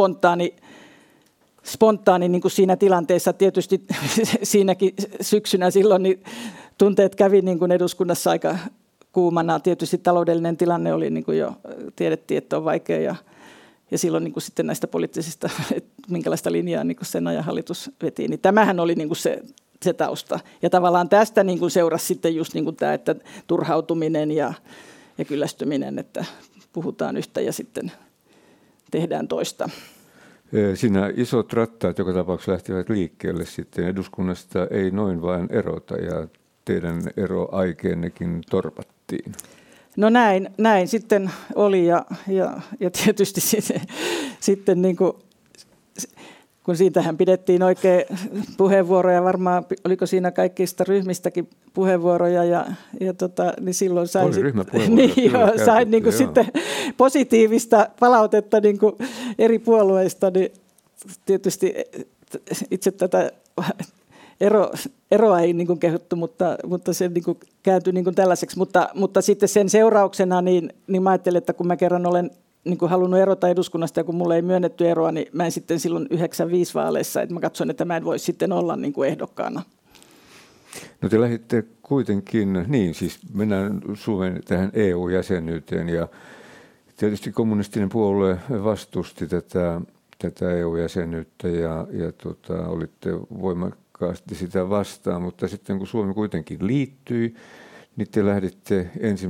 Speaker 2: spontaani niin kuin siinä tilanteessa. Tietysti siinäkin syksynä silloin niin tunteet kävi niin kuin eduskunnassa aika kuumana. Tietysti taloudellinen tilanne oli niin kuin jo, tiedettiin, että on vaikea ja silloin niin kuin sitten näistä poliittisista, että minkälaista linjaa niin kuin sen ajan hallitus veti. Niin tämähän oli niin kuin se tausta. Ja tavallaan tästä niin kuin seurasi sitten just niin kuin tämä, että turhautuminen ja kyllästyminen, että puhutaan yhtä ja sitten tehdään toista.
Speaker 1: Siinä isot rattaat joka tapauksessa lähtivät liikkeelle sitten eduskunnasta ei noin vain erota ja teidän eroaikeennekin torpattiin.
Speaker 2: No näin sitten oli ja tietysti sitten niin kuin, kun siitähän pidettiin oikein puheenvuoroja, varmaan oliko siinä kaikista ryhmistäkin puheenvuoroja niin silloin sain sain niin kuin sitten positiivista palautetta niin kuin eri puolueista, niin tietysti itse tätä eroa ei niin kuin kehuttu, mutta se niin kuin kääntyi niin kuin tällaiseksi, mutta sitten sen seurauksena niin mä ajattelin, että kun mä kerran olen niin kuin halunnut erota eduskunnasta ja kun mulle ei myönnetty eroa, niin mä en sitten silloin 95 vaaleissa, että mä katsoin, että mä en voi sitten olla niin kuin ehdokkaana.
Speaker 1: No te lähditte kuitenkin, niin siis mennään Suomen tähän EU-jäsenyyteen ja tietysti kommunistinen puolue vastusti tätä EU-jäsenyyttä ja olitte voimakkaasti sitä vastaan, mutta sitten kun Suomi kuitenkin liittyi, niin te lähditte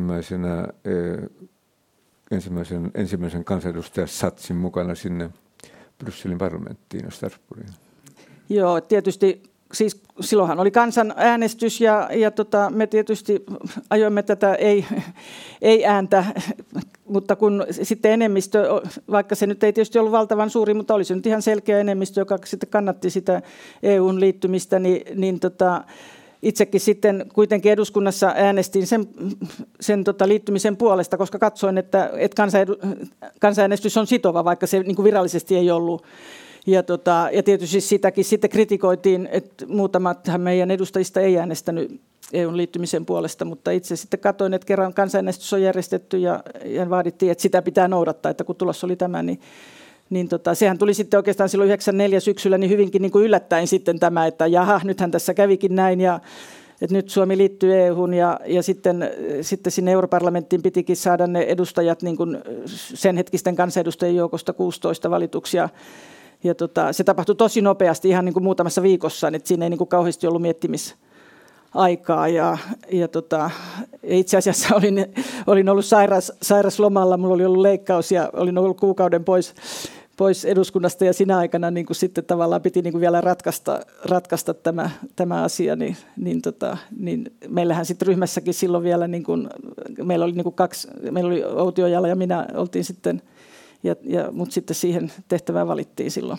Speaker 1: ensimmäisen kansanedustajasatsin mukana sinne Brysselin parlamenttiin ja Strasbourgiin.
Speaker 2: Joo, tietysti siis silloinhan oli kansanäänestys ja me tietysti ajoimme tätä ei-ääntä mutta kun sitten enemmistö, vaikka se nyt ei tietysti ollut valtavan suuri, mutta oli se nyt ihan selkeä enemmistö, joka sitten kannatti sitä EU:n liittymistä, niin itsekin sitten kuitenkin eduskunnassa äänestin sen liittymisen puolesta, koska katsoin, että kansanäänestys on sitova, vaikka se niin kuin virallisesti ei ollut. Ja tietysti sitäkin sitten kritikoitiin, että muutamathan meidän edustajista ei äänestänyt EU:n liittymisen puolesta, mutta itse sitten katsoin, että kerran kansanäänestys on järjestetty ja vaadittiin, että sitä pitää noudattaa, että kun tulos oli tämä, niin sehän tuli sitten oikeastaan silloin 94 syksyllä niin hyvinkin niin kuin yllättäen sitten tämä, että jaha, nythän tässä kävikin näin ja että nyt Suomi liittyy EU:hun ja sitten sinne Europarlamenttiin pitikin saada ne edustajat niin kuin sen hetkisten kansanedustajien joukosta 16 valituksia. Ja se tapahtui tosi nopeasti, ihan niin kuin muutamassa viikossa, että siinä ei niin kuin kauheasti ollut miettimisaikaa. Ja itse asiassa olin ollut sairaslomalla, minulla oli ollut leikkaus ja olin ollut kuukauden pois eduskunnasta ja sinä aikana niin kuin sitten tavallaan piti niin kuin vielä ratkaista tämä asia. Niin meillähän sitten ryhmässäkin silloin vielä, niin kuin, meillä oli niin kuin meillä oli Outi Ojala ja minä oltiin sitten, mutta sitten siihen tehtävään valittiin silloin.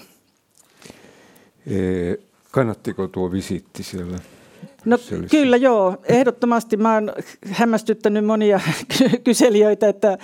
Speaker 1: Kannattiko tuo visiitti siellä?
Speaker 2: No kyllä joo, ehdottomasti. Mä oon hämmästyttänyt monia kyselijöitä, että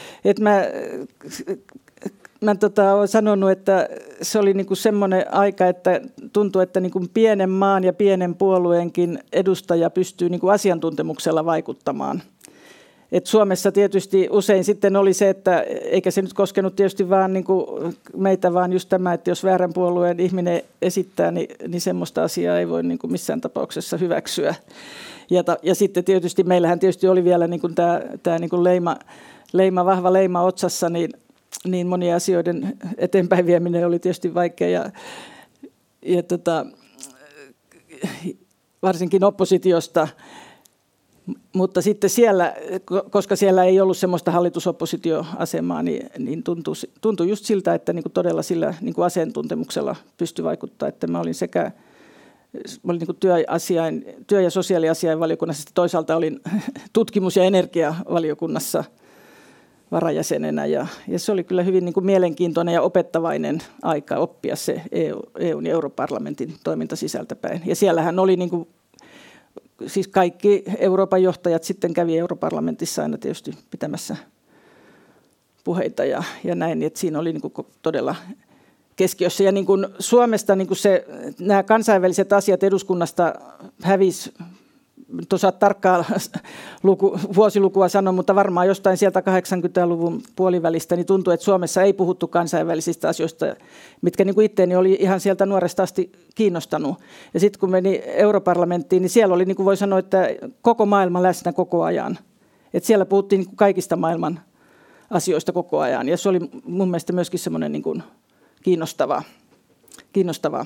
Speaker 2: mä olen sanonut, että se oli niinku semmoinen aika, että tuntui, että niinku pienen maan ja pienen puolueenkin edustaja pystyy niinku asiantuntemuksella vaikuttamaan. Et Suomessa tietysti usein sitten oli se, että eikä se nyt koskenut tietysti vaan niinku meitä, vaan just tämä, että jos väärän puolueen ihminen esittää, niin semmoista asiaa ei voi niinku missään tapauksessa hyväksyä. Ja sitten tietysti meillähän tietysti oli vielä niinku tämä niinku vahva leima otsassa, niin monien asioiden eteenpäin vieminen oli tietysti vaikea ja varsinkin oppositiosta. Mutta sitten siellä, koska siellä ei ollut semmoista hallitusoppositioasemaa, niin tuntui just siltä, että niin kuin todella sillä niin kuin asiantuntemuksella pystyi vaikuttaa. Että mä olin niin kuin työ- ja sosiaaliasiainvaliokunnassa, toisaalta olin tutkimus- ja energiavaliokunnassa varajäsenenä. Ja se oli kyllä hyvin niin kuin mielenkiintoinen ja opettavainen aika oppia se EUn ja Europarlamentin toiminta sisältäpäin. Ja siellähän oli niin kuin siis kaikki Euroopan johtajat sitten kävi Europarlamentissa aina tietysti pitämässä puheita ja näin, että siinä oli niin kuin todella keskiössä. Ja niin kuin Suomesta niin kuin nämä kansainväliset asiat eduskunnasta hävisi, tuossa tarkkaa vuosilukua sanon, mutta varmaan jostain sieltä 80-luvun puolivälistä niin tuntui, että Suomessa ei puhuttu kansainvälisistä asioista, mitkä niin kuin itseäni oli ihan sieltä nuoresta asti kiinnostanut. Ja sitten kun meni Europarlamenttiin, niin siellä oli, niin kuin voi sanoa, että koko maailma läsnä koko ajan. Että siellä puhuttiin niin kuin kaikista maailman asioista koko ajan. Ja se oli mun mielestä myöskin semmoinen niin kuin kiinnostava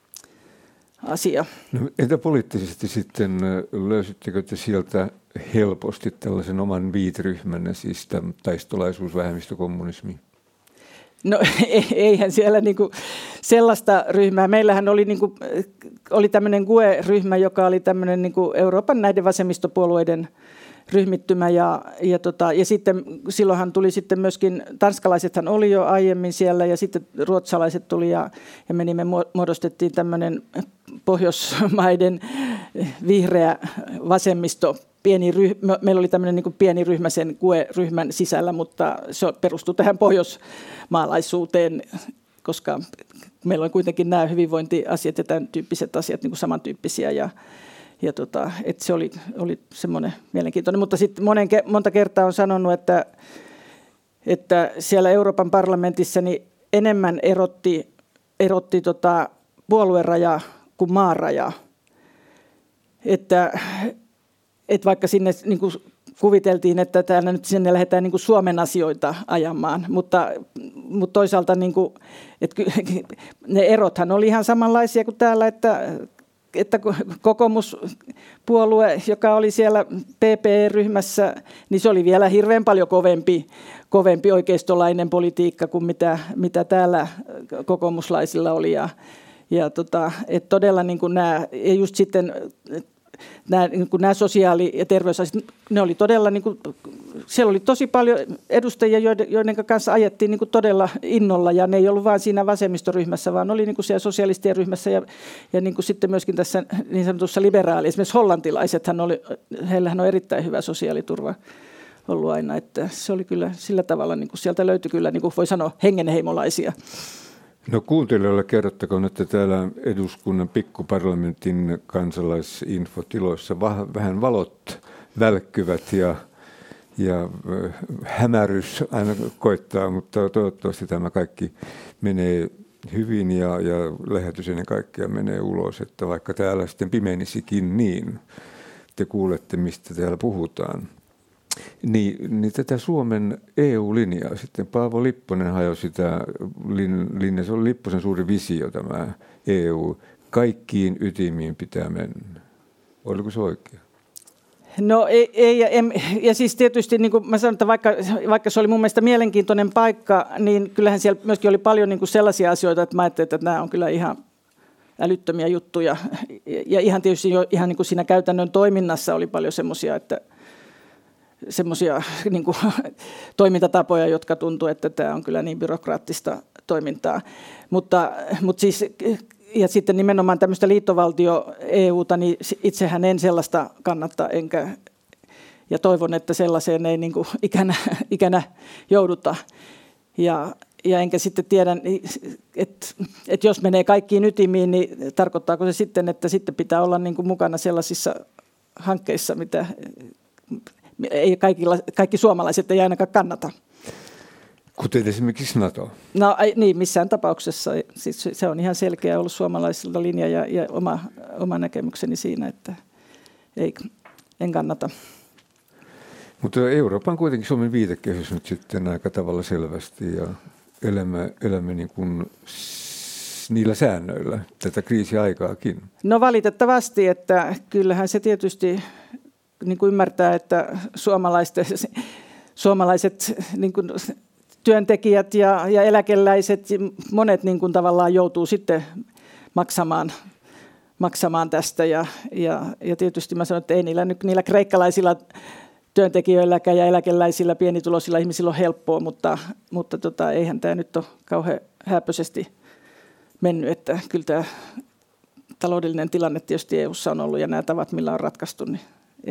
Speaker 2: asia.
Speaker 1: No, entä poliittisesti sitten, löysittekö te sieltä helposti tällaisen oman viiteryhmänne, siis taistolaisuus, vähemmistökommunismi?
Speaker 2: No eihän siellä niinku sellaista ryhmää. Meillähän oli, oli tämmöinen GUE-ryhmä, joka oli tämmöinen niinku Euroopan näiden vasemmistopuolueiden ryhmittymä ja sitten silloinhan tuli sitten myöskin, tanskalaisethan oli jo aiemmin siellä ja sitten ruotsalaiset tuli ja muodostettiin tämmöinen Pohjoismaiden vihreä vasemmisto, pieni ryhmä. Meillä oli tämmöinen niin kuin pieni ryhmä sen GUE-ryhmän sisällä, mutta se perustui tähän pohjoismaalaisuuteen, koska meillä on kuitenkin nämä hyvinvointiasiat ja tämän tyyppiset asiat niin kuin samantyyppisiä että se oli semmoinen mielenkiintoinen, mutta sitten monta kertaa on sanonut, että siellä Euroopan parlamentissa niin enemmän erotti puolueraja kuin maaraja. Että vaikka sinne niin kuin kuviteltiin, että täällä nyt sinne lähdetään niin kuin Suomen asioita ajamaan, mutta toisaalta niin kuin, että ne erothan oli ihan samanlaisia kuin täällä, että kokoomuspuolue, joka oli siellä PPE-ryhmässä, niin se oli vielä hirveän paljon kovempi oikeistolainen politiikka kuin mitä täällä kokoomuslaisilla oli. Että todella niin kuin ja just sitten nämä sosiaali- ja terveysasiat, ne oli todella niin kuin siellä oli tosi paljon edustajia, joiden kanssa ajettiin niin kuin todella innolla, ja ne ei ollut vain siinä vasemmistoryhmässä, vaan oli niin kuin siellä sosialistien ryhmässä ja niin kuin sitten myöskin tässä niin sanotussa liberaali. Esimerkiksi heillähän on erittäin hyvä sosiaaliturva ollut aina, että se oli kyllä sillä tavalla, niin kuin sieltä löytyi kyllä, niin kuin voi sanoa, hengenheimolaisia.
Speaker 1: No kuuntelijoille kerrottakoon, että täällä eduskunnan pikkuparlamentin kansalaisinfotiloissa vähän valot välkkyvät ja hämärys aina koittaa, mutta toivottavasti tämä kaikki menee hyvin ja lähetys ennen kaikkea menee ulos, että vaikka täällä sitten pimenisikin, niin te kuulette, mistä täällä puhutaan. Niin tätä Suomen EU-linjaa sitten Paavo Lipponen hajosi sitä linjaa. Se oli Lipposen suuri visio, tämä EU. Kaikkiin ytimiin pitää mennä. Oliko se oikein?
Speaker 2: No ei ja siis tietysti niin kuin mä sanon, että vaikka se oli mun mielestä mielenkiintoinen paikka, niin kyllähän siellä myöskin oli paljon niin kuin sellaisia asioita, että mä ajattelin, että nämä on kyllä ihan älyttömiä juttuja. Ja ihan tietysti ihan niin kuin siinä käytännön toiminnassa oli paljon semmoisia niin kuin toimintatapoja, jotka tuntuu, että tämä on kyllä niin byrokraattista toimintaa. Mutta siis, ja sitten nimenomaan tämmöistä liittovaltio-EUta, niin itsehän en sellaista kannata, ja toivon, että sellaiseen ei niin kuin ikänä jouduta. Ja enkä sitten tiedä, että jos menee kaikkiin ytimiin, niin tarkoittaako se sitten, että sitten pitää olla niin kuin mukana sellaisissa hankkeissa, mitä ei kaikki suomalaiset ei ainakaan kannata.
Speaker 1: Kuten esimerkiksi NATO.
Speaker 2: No niin, missään tapauksessa. Siis se on ihan selkeä ollut suomalaisilta linja ja oma näkemykseni siinä, että en kannata.
Speaker 1: Mutta Eurooppa on kuitenkin Suomen viitekehys nyt sitten aika tavalla selvästi ja elämme niin kuin niillä säännöillä tätä kriisiaikaakin.
Speaker 2: No valitettavasti, että kyllähän se tietysti niin kuin ymmärtää, että suomalaiset niin kuin työntekijät ja eläkeläiset, monet niin kuin tavallaan joutuu sitten maksamaan tästä. Ja tietysti mä sanon, että ei niillä kreikkalaisilla työntekijöilläkään ja eläkeläisillä pienituloisilla ihmisillä ole helppoa, mutta eihän tämä nyt ole kauhean hääpöisesti mennyt, että kyllä tämä taloudellinen tilanne tietysti EU:ssa on ollut ja nämä tavat, millä on ratkaistu, niin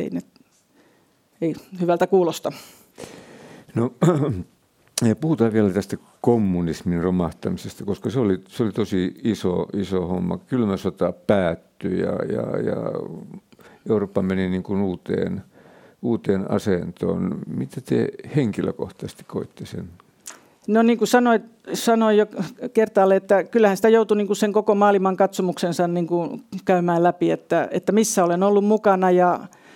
Speaker 2: ei hyvältä kuulosta. No,
Speaker 1: puhutaan vielä tästä kommunismin romahtamisesta, koska se oli tosi iso homma. Kylmä sota päättyi ja Eurooppa meni niin kuin uuteen asentoon. Mitä te henkilökohtaisesti koitte sen?
Speaker 2: No niin kuin sanoin jo kertaalle, että kyllähän sitä joutui niin kuin sen koko maailman katsomuksensa niin kuin käymään läpi, että missä olen ollut mukana ja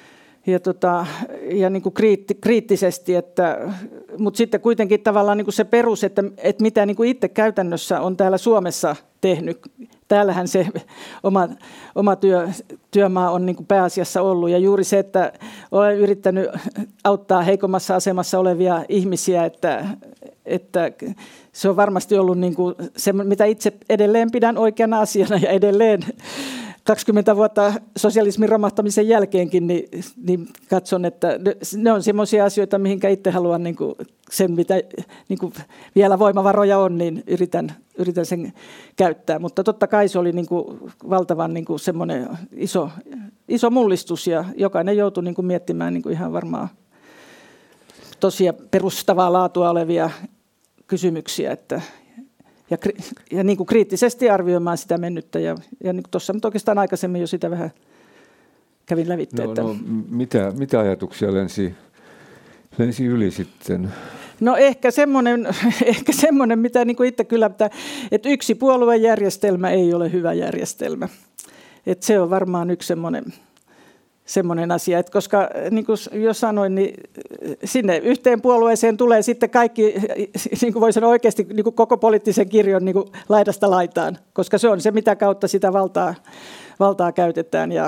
Speaker 2: niin kuin kriittisesti, mutta sitten kuitenkin tavallaan niin kuin se perus, että mitä niin kuin itse käytännössä on täällä Suomessa tehnyt. Täällähän se oma työmaa on niin kuin pääasiassa ollut ja juuri se, että olen yrittänyt auttaa heikommassa asemassa olevia ihmisiä, että se on varmasti ollut niin kuin se, mitä itse edelleen pidän oikeana asiana ja edelleen 20 vuotta sosialismin romahtamisen jälkeenkin, niin katson, että ne on semmoisia asioita, mihinkä itse haluan niin kuin sen, mitä niin kuin vielä voimavaroja on, niin yritän sen käyttää. Mutta totta kai se oli niin kuin valtavan niin kuin semmoinen iso mullistus, ja jokainen joutui niin kuin miettimään niin kuin ihan varmaan tosia perustavaa laatua olevia kysymyksiä, ja niin kuin kriittisesti arvioimaan sitä mennyttä. Ja niin kuin tuossa nyt oikeastaan aikaisemmin jo sitä vähän kävin lävitse.
Speaker 1: No, mitä ajatuksia lensi yli sitten?
Speaker 2: No ehkä semmoinen mitä niin kuin itse kyllä, että yksi puoluejärjestelmä ei ole hyvä järjestelmä. Että se on varmaan yksi semmoinen asia, että koska niin kuin jo sanoin, niin sinne yhteen puolueeseen tulee sitten kaikki, niin kuin voi sanoa oikeasti niin kuin koko poliittisen kirjon niin kuin laidasta laitaan, koska se on se, mitä kautta sitä valtaa käytetään ja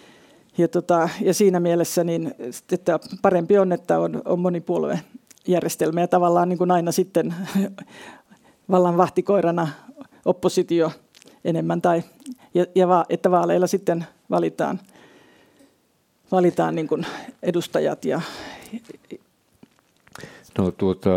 Speaker 2: siinä mielessä niin, että parempi on, että on monipuoluejärjestelmä ja tavallaan niin kuin aina sitten vallan vahtikoirana oppositio enemmän että vaaleilla sitten valitaan niin kuin edustajat
Speaker 1: No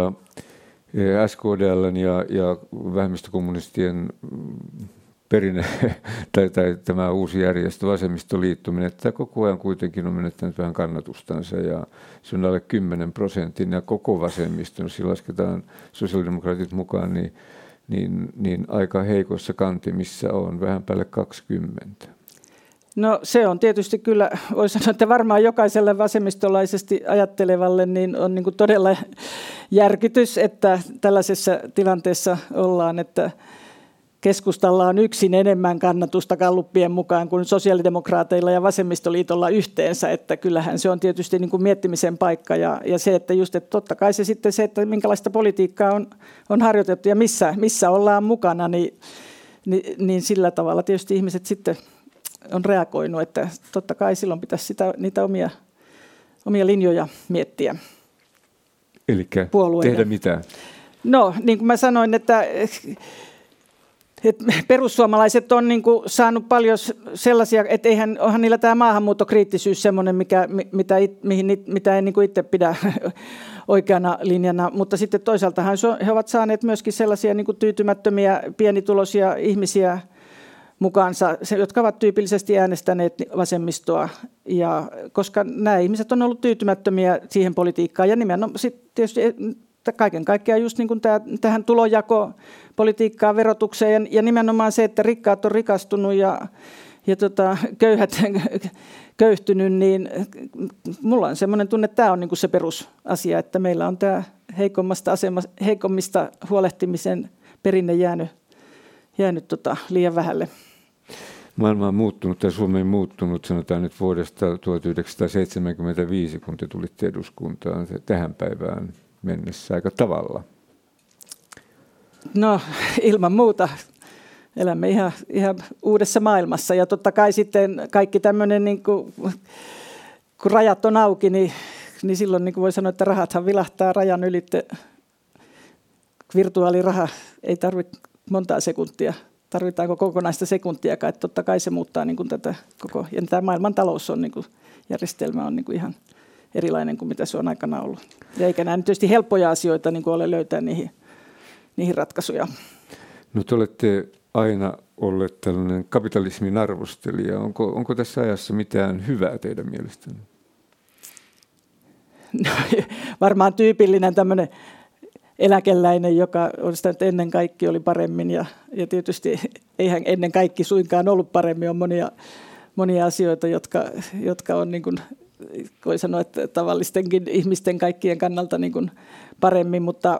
Speaker 1: SKDL:n ja vähemmistökommunistien perinne tai tämä uusi järjestö, vasemmistoliitto, menettää koko ajan kuitenkin on menettänyt vähän kannatustansa ja se on alle 10% ja koko vasemmisto, jos lasketaan sosiaalidemokraatit mukaan, niin aika heikoissa kantimissa on vähän päälle 20.
Speaker 2: No se on tietysti kyllä, voisi sanoa, että varmaan jokaiselle vasemmistolaisesti ajattelevalle niin on niin kuin todella järkytys, että tällaisessa tilanteessa ollaan, että keskustalla on yksin enemmän kannatusta galluppien mukaan kuin sosiaalidemokraateilla ja vasemmistoliitolla yhteensä, että kyllähän se on tietysti niin kuin miettimisen paikka ja se, että just, että totta kai se sitten se, että minkälaista politiikkaa on harjoitettu ja missä ollaan mukana, niin sillä tavalla tietysti ihmiset sitten on reagoinut, että totta kai silloin pitäisi niitä omia linjoja miettiä.
Speaker 1: Eli tehdä mitä? No,
Speaker 2: niin kuin mä sanoin, että perussuomalaiset on niin kuin saanut paljon sellaisia, että onhan niillä tämä maahanmuuttokriittisyys semmoinen, mitä ei niin kuin itse pidä oikeana linjana, mutta sitten toisaaltahan he ovat saaneet myöskin sellaisia niin kuin tyytymättömiä pienituloisia ihmisiä mukaansa, jotka ovat tyypillisesti äänestäneet vasemmistoa, ja koska nämä ihmiset on ollut tyytymättömiä siihen politiikkaan, ja nimenomaan sitten tietysti kaiken kaikkiaan just niin kuin tähän tulonjakopolitiikkaan, verotukseen, ja nimenomaan se, että rikkaat on rikastunut ja köyhät köyhtynyt, niin mulla on semmoinen tunne, että tämä on niin kuin se perusasia, että meillä on tämä heikommista huolehtimisen perinne jäänyt liian vähälle.
Speaker 1: Maailma on muuttunut tai Suomi on muuttunut, sanotaan nyt vuodesta 1975, kun te tulitte eduskuntaan tähän päivään mennessä aika tavalla.
Speaker 2: No ilman muuta. Elämme ihan uudessa maailmassa ja totta kai sitten kaikki tämmöinen, niin kun rajat on auki, niin silloin niin voi sanoa, että rahathan vilahtaa rajan ylitte. Virtuaaliraha ei tarvitse montaa sekuntia. Tarvitaanko kokonaista sekuntiakaan, että totta kai se muuttaa niin kuin tätä koko, ja tämä maailman talous on niin kuin, järjestelmä on niin kuin ihan erilainen kuin mitä se on aikana ollut. Ja eikä nämä tietysti helppoja asioita niin kuin ole löytää niihin ratkaisuja.
Speaker 1: No te olette aina olleet tällainen kapitalismin arvostelija. Onko tässä ajassa mitään hyvää teidän mielestänne?
Speaker 2: No, varmaan tyypillinen tämmöinen eläkeläinen, joka on sitä, että ennen kaikki oli paremmin ja tietysti eihän ennen kaikki suinkaan ollut paremmin. On monia asioita, jotka on niin kuin, voi sanoa, että tavallistenkin ihmisten kaikkien kannalta niin kuin paremmin, mutta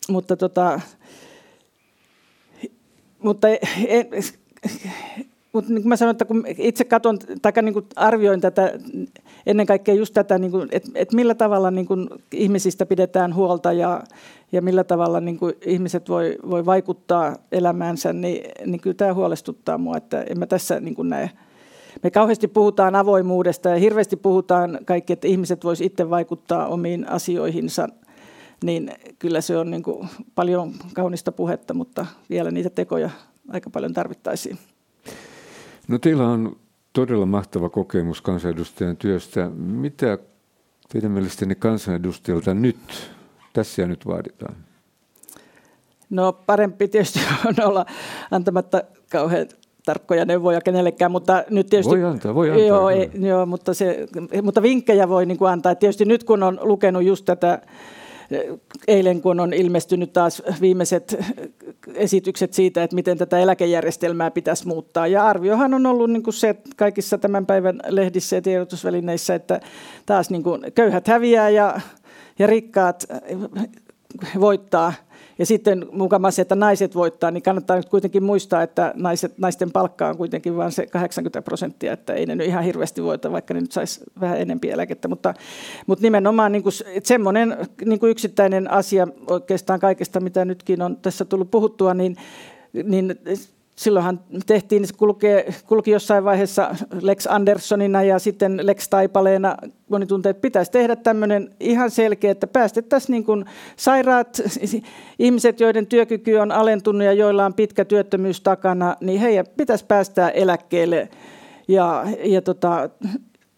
Speaker 2: niin kuin mä sanoin, että kun itse katson tai niin kuin arvioin tätä, ennen kaikkea just tätä, niin kuin, että millä tavalla niin kuin ihmisistä pidetään huolta ja millä tavalla niin kuin ihmiset voi vaikuttaa elämäänsä, niin kyllä tämä huolestuttaa mua, että en mä tässä niin kuin näe. Me kauheasti puhutaan avoimuudesta ja hirveästi puhutaan kaikki, että ihmiset vois itse vaikuttaa omiin asioihinsa, niin kyllä se on niin kuin paljon kaunista puhetta, mutta vielä niitä tekoja aika paljon tarvittaisiin.
Speaker 1: No teillä on todella mahtava kokemus kansanedustajan työstä. Mitä teidän mielestänne kansanedustajalta nyt, tässä ja nyt vaaditaan?
Speaker 2: No parempi tietysti on olla antamatta kauhean tarkkoja neuvoja kenellekään, mutta nyt tietysti
Speaker 1: voi antaa.
Speaker 2: Joo, mutta vinkkejä voi niin kuin antaa. Tietysti nyt kun on lukenut just tätä, eilen kun on ilmestynyt taas viimeiset esitykset siitä, että miten tätä eläkejärjestelmää pitäisi muuttaa. Ja arviohan on ollut niin kuin se kaikissa tämän päivän lehdissä ja tiedotusvälineissä, että taas niin kuin köyhät häviää ja rikkaat voittaa. Ja sitten mukana se, että naiset voittaa, niin kannattaa nyt kuitenkin muistaa, että naisten palkka on kuitenkin vain se 80%, että ei ne nyt ihan hirveästi voita, vaikka ne nyt saisi vähän enemmän eläkettä. Mutta nimenomaan niin kuin semmoinen niin kuin yksittäinen asia oikeastaan kaikesta, mitä nytkin on tässä tullut puhuttua, niin silloinhan tehtiin, se kulki jossain vaiheessa Lex Anderssonina ja sitten Lex Taipaleena. Moni tuntee, että pitäisi tehdä tämmöinen ihan selkeä, että päästettäisiin niin kuin sairaat ihmiset, joiden työkyky on alentunut ja joilla on pitkä työttömyys takana, niin heidän pitäisi päästää eläkkeelle.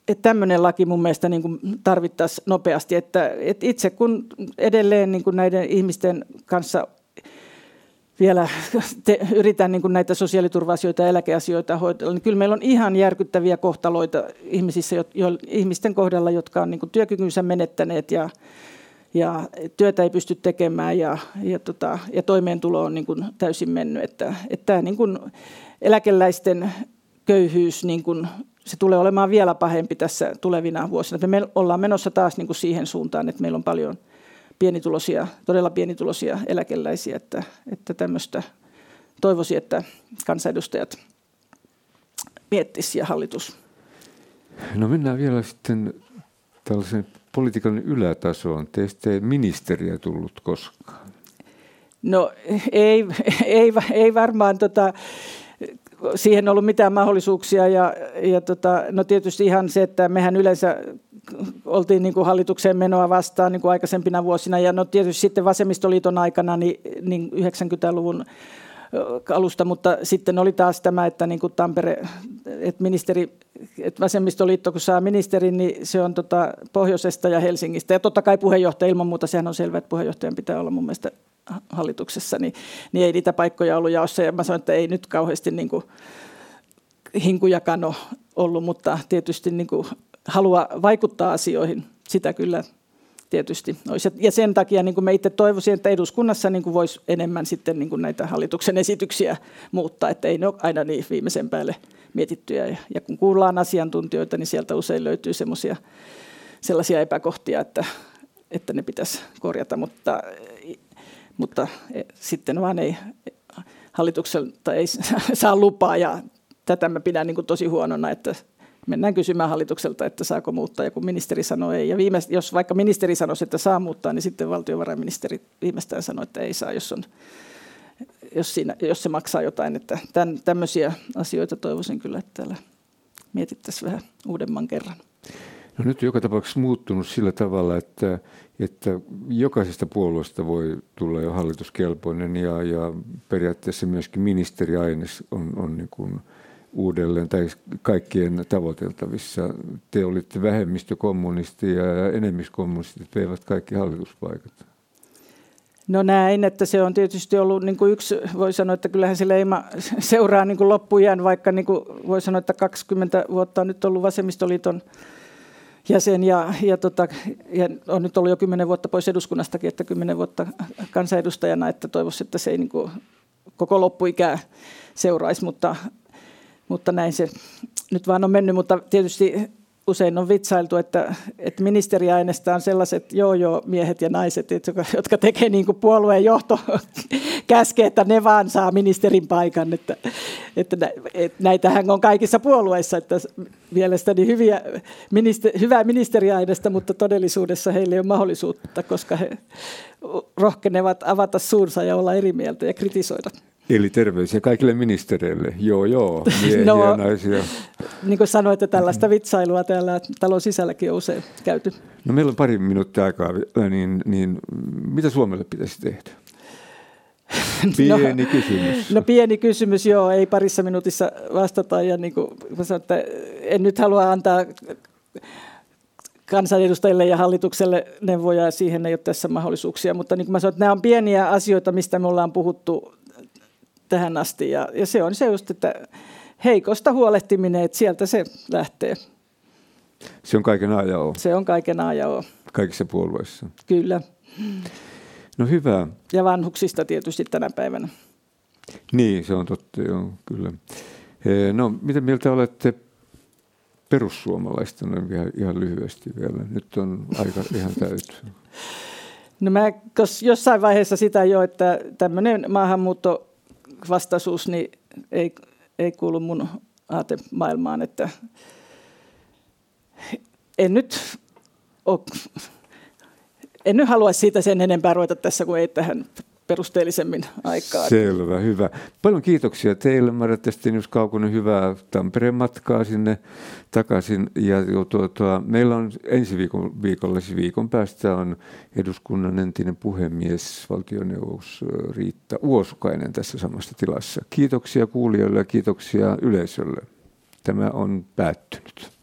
Speaker 2: tämmöinen laki mun mielestä niin kuin tarvittaisiin nopeasti, että itse kun edelleen niin kuin näiden ihmisten kanssa vielä yritän niin kuin näitä sosiaaliturva-asioita ja eläkeasioita hoidella, niin kyllä meillä on ihan järkyttäviä kohtaloita ihmisten kohdalla, jotka on niin kuin työkykynsä menettäneet ja työtä ei pysty tekemään ja toimeentulo on niin kuin täysin mennyt. Että tämä niin kuin eläkeläisten köyhyys, niin kuin, se tulee olemaan vielä pahempi tässä tulevina vuosina. Me ollaan menossa taas niin kuin siihen suuntaan, että meillä on paljon pienituloisia, todella pienituloisia eläkeläisiä, että tämmöistä toivoisin, että kansanedustajat miettisivät ja hallitus.
Speaker 1: No mennään vielä sitten tällaisen politiikan ylätasoon. Teistä ei ministeriä tullut koskaan.
Speaker 2: No ei varmaan siihen ollut mitään mahdollisuuksia no tietysti ihan se, että mehän yleensä oltiin niin kuin hallitukseen menoa vastaan niin kuin aikaisempina vuosina ja no tietysti sitten Vasemmistoliiton aikana niin 90-luvun alusta, mutta sitten oli taas tämä, että niin kuin Tampere, että Vasemmistoliitto kun saa ministerin, niin se on pohjoisesta ja Helsingistä ja totta kai puheenjohtaja ilman muuta, sehän on selvä, että puheenjohtajan pitää olla mun mielestä hallituksessa, niin ei niitä paikkoja ollut jaossa ja mä sanoin, että ei nyt kauheasti niin kuin hinkujakaan ole ollut, mutta tietysti niin kuin halua vaikuttaa asioihin, sitä kyllä tietysti olisi. Ja sen takia niin kuin me itse toivoisin, että eduskunnassa niin kuin voisi enemmän sitten niin kuin näitä hallituksen esityksiä muuttaa, että ei ne ole aina niin viimeisen päälle mietittyjä. Ja kun kuullaan asiantuntijoita, niin sieltä usein löytyy sellaisia epäkohtia, että ne pitäisi korjata, mutta sitten vaan ei hallitukselta ei saa lupaa ja tätä mä pidän niin kuin tosi huonona, että mennään kysymään hallitukselta, että saako muuttaa, ja kun ministeri sanoo ei. Ja jos vaikka ministeri sanoisi, että saa muuttaa, niin sitten valtiovarainministeri viimeistään sanoo, että ei saa, jos se maksaa jotain. Että tämmöisiä asioita toivoisin kyllä, että täällä mietittäisiin vähän uudemman kerran.
Speaker 1: No nyt on joka tapauksessa muuttunut sillä tavalla, että jokaisesta puolueesta voi tulla jo hallituskelpoinen ja periaatteessa myöskin ministeriaines on niin kuin uudelleen tai kaikkien tavoiteltavissa. Te olitte vähemmistökommunisti ja enemmistökommunistit veivät kaikki hallituspaikat. No
Speaker 2: näin, että se on tietysti ollut niin kuin yksi, voi sanoa, että kyllähän se leima seuraa niin kuin loppuiän, vaikka niin kuin voi sanoa, että 20 vuotta on nyt ollut Vasemmistoliiton jäsen ja on nyt ollut jo 10 vuotta pois eduskunnastakin, että 10 vuotta kansanedustajana, että toivoisi, että se ei niin kuin koko loppuikää seuraisi, mutta näin se nyt vaan on mennyt, mutta tietysti usein on vitsailtu, että ministeriaineesta on sellaiset miehet ja naiset, jotka tekee niin kuin puolueen johto käskee, että ne vaan saa ministerin paikan, että näitähän on kaikissa puolueissa, että mielestäni hyvää ministeriaineesta, mutta todellisuudessa heillä ei ole mahdollisuutta, koska he rohkenevat avata suunsa ja olla eri mieltä ja kritisoida.
Speaker 1: Eli terveisiä kaikille ministereille. Miehiä ja naisia.
Speaker 2: Niin kuin sanoin, että tällaista vitsailua täällä talon sisälläkin on usein käyty.
Speaker 1: No meillä on pari minuuttia aikaa, niin mitä Suomelle pitäisi tehdä? Pieni kysymys.
Speaker 2: No pieni kysymys, ei parissa minuutissa vastata. Ja niin kuin mä sanoin, että en nyt halua antaa kansanedustajille ja hallitukselle neuvoja, siihen ei ole tässä mahdollisuuksia. Mutta niin kuin mä sanoin, että nämä on pieniä asioita, mistä me ollaan puhuttu tähän asti. Ja se on se just, että heikosta huolehtiminen, että sieltä se lähtee.
Speaker 1: Se on kaiken A ja O.
Speaker 2: Se on kaiken A ja O.
Speaker 1: Kaikissa puolueissa.
Speaker 2: Kyllä.
Speaker 1: No hyvä.
Speaker 2: Ja vanhuksista tietysti tänä päivänä.
Speaker 1: Niin, se on totta, joo, kyllä. No, mitä mieltä olette perussuomalaista? No, ihan lyhyesti vielä. Nyt on aika ihan täyttä.
Speaker 2: No mä jossain vaiheessa sitä jo, että tämmöinen maahanmuuttovastaisuus niin ei kuulu mun aatemaailmaan, että en nyt haluaisi siitä sen enempää ruveta tässä, kun ei tähän perusteellisemmin aikaa.
Speaker 1: Selvä, hyvä. Paljon kiitoksia teille, Marjatta Stenius Kaukonen, hyvää Tampereen matkaa sinne takaisin. Ja meillä on ensi viikon päästä on eduskunnan entinen puhemies, valtioneuvos Riitta Uosukainen tässä samassa tilassa. Kiitoksia kuulijoille ja kiitoksia yleisölle. Tämä on päättynyt.